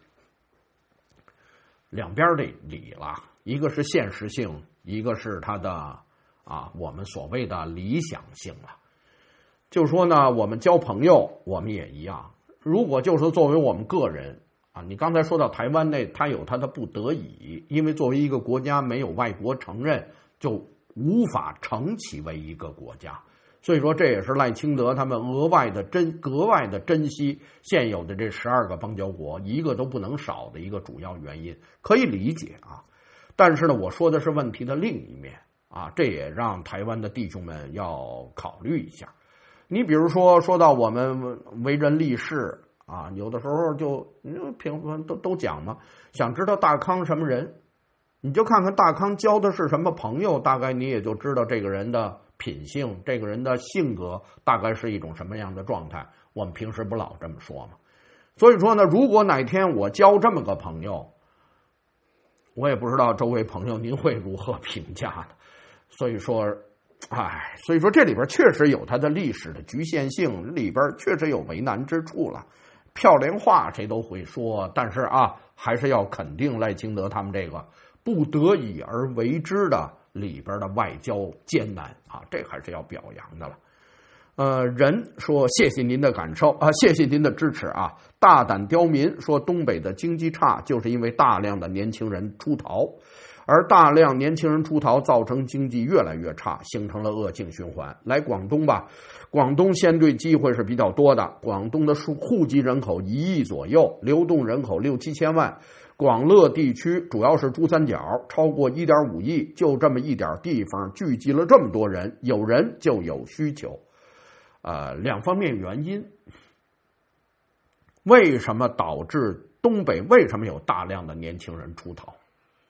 两边的理了，一个是现实性，一个是它的啊我们所谓的理想性了。就说呢，我们交朋友我们也一样，如果就是作为我们个人啊，你刚才说到台湾那，它有它的不得已，因为作为一个国家没有外国承认，就无法承其为一个国家。所以说，这也是赖清德他们额外的珍格外的珍惜现有的这十二个邦交国，一个都不能少的一个主要原因，可以理解啊。但是呢，我说的是问题的另一面啊，这也让台湾的弟兄们要考虑一下。你比如说，说到我们为人立事啊，有的时候就平都都讲嘛，想知道大康什么人，你就看看大康交的是什么朋友，大概你也就知道这个人的品性，这个人的性格大概是一种什么样的状态。我们平时不老这么说吗？所以说呢，如果哪天我交这么个朋友，我也不知道周围朋友您会如何评价的。所以说，哎，所以说这里边确实有它的历史的局限性，里边确实有为难之处了。漂亮话谁都会说，但是啊，还是要肯定赖清德他们这个不得已而为之的里边的外交艰难啊，这还是要表扬的了。呃，人说谢谢您的感受啊，谢谢您的支持啊。大胆刁民说东北的经济差，就是因为大量的年轻人出逃，而大量年轻人出逃造成经济越来越差，形成了恶性循环。来广东吧，广东相对机会是比较多的，广东的户籍人口一亿左右，流动人口六七千万。广乐地区主要是珠三角，超过 一点五亿，就这么一点地方聚集了这么多人，有人就有需求。呃，两方面原因，为什么导致东北为什么有大量的年轻人出逃？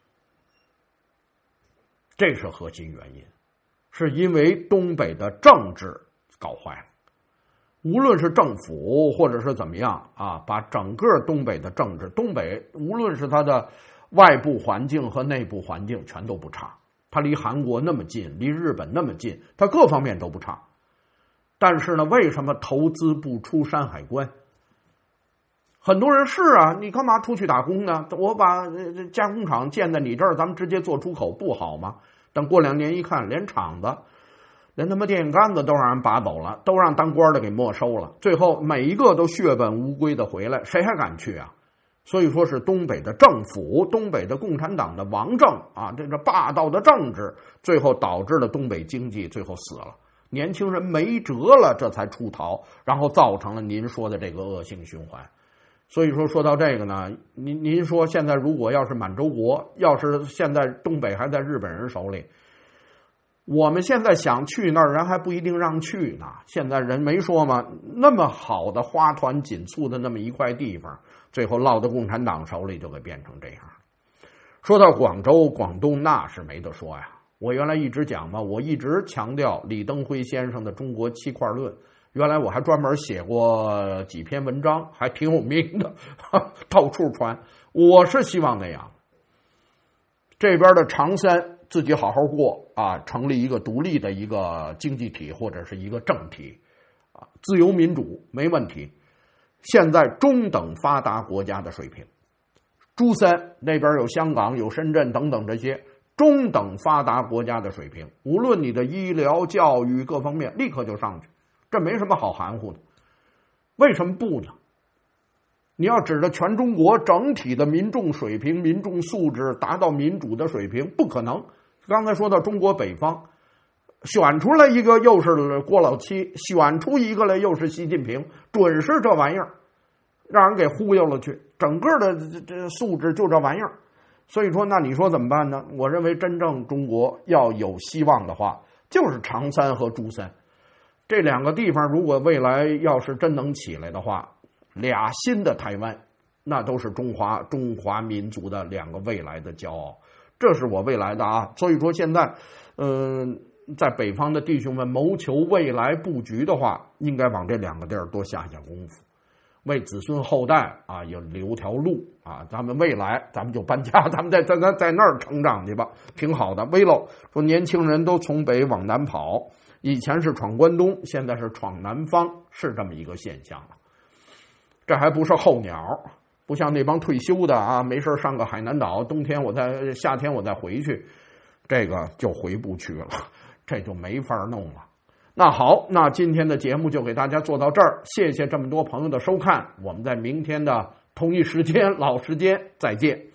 这是核心原因，是因为东北的政治搞坏了。无论是政府或者是怎么样啊，把整个东北的政治，东北无论是它的外部环境和内部环境全都不差，它离韩国那么近，离日本那么近，它各方面都不差。但是呢，为什么投资不出山海关？很多人是啊，你干嘛出去打工呢？我把加工厂建在你这儿，咱们直接做出口不好吗？等过两年一看，连厂子连他妈电线杆子都让人拔走了，都让当官的给没收了，最后每一个都血本无归的回来，谁还敢去啊？所以说是东北的政府，东北的共产党的王政啊，这个霸道的政治，最后导致了东北经济最后死了，年轻人没辙了，这才出逃，然后造成了您说的这个恶性循环。所以说说到这个呢，您您说现在如果要是满洲国，要是现在东北还在日本人手里，我们现在想去那儿，人还不一定让去呢。现在人没说吗？那么好的花团锦簇的那么一块地方，最后落到共产党手里就给变成这样。说到广州、广东，那是没得说呀。我原来一直讲嘛，我一直强调李登辉先生的中国七块论。原来我还专门写过几篇文章，还挺有名的，到处传。我是希望那样，这边的长三自己好好过啊，成立一个独立的一个经济体或者是一个政体啊，自由民主没问题。现在中等发达国家的水平，珠三那边有香港、有深圳等等这些中等发达国家的水平，无论你的医疗、教育各方面，立刻就上去。这没什么好含糊的，为什么不呢？你要指着全中国整体的民众水平、民众素质达到民主的水平，不可能。刚才说到中国北方，选出来一个又是郭老七，选出一个来又是习近平，准是这玩意儿，让人给忽悠了去。整个的这这素质就这玩意儿，所以说，那你说怎么办呢？我认为真正中国要有希望的话，就是长三和珠三。这两个地方如果未来要是真能起来的话，俩新的台湾，那都是中华中华民族的两个未来的骄傲，这是我未来的啊。所以说现在，嗯、呃，在北方的弟兄们谋求未来布局的话，应该往这两个地儿多下下功夫，为子孙后代啊有留条路啊。咱们未来咱们就搬家，咱们在在在在那儿成长去吧，挺好的。危喽，说年轻人都从北往南跑。以前是闯关东，现在是闯南方，是这么一个现象了。这还不是候鸟，不像那帮退休的啊，没事上个海南岛，冬天我再夏天我再回去，这个就回不去了，这就没法弄了。那好，那今天的节目就给大家做到这儿，谢谢这么多朋友的收看，我们在明天的同一时间老时间再见。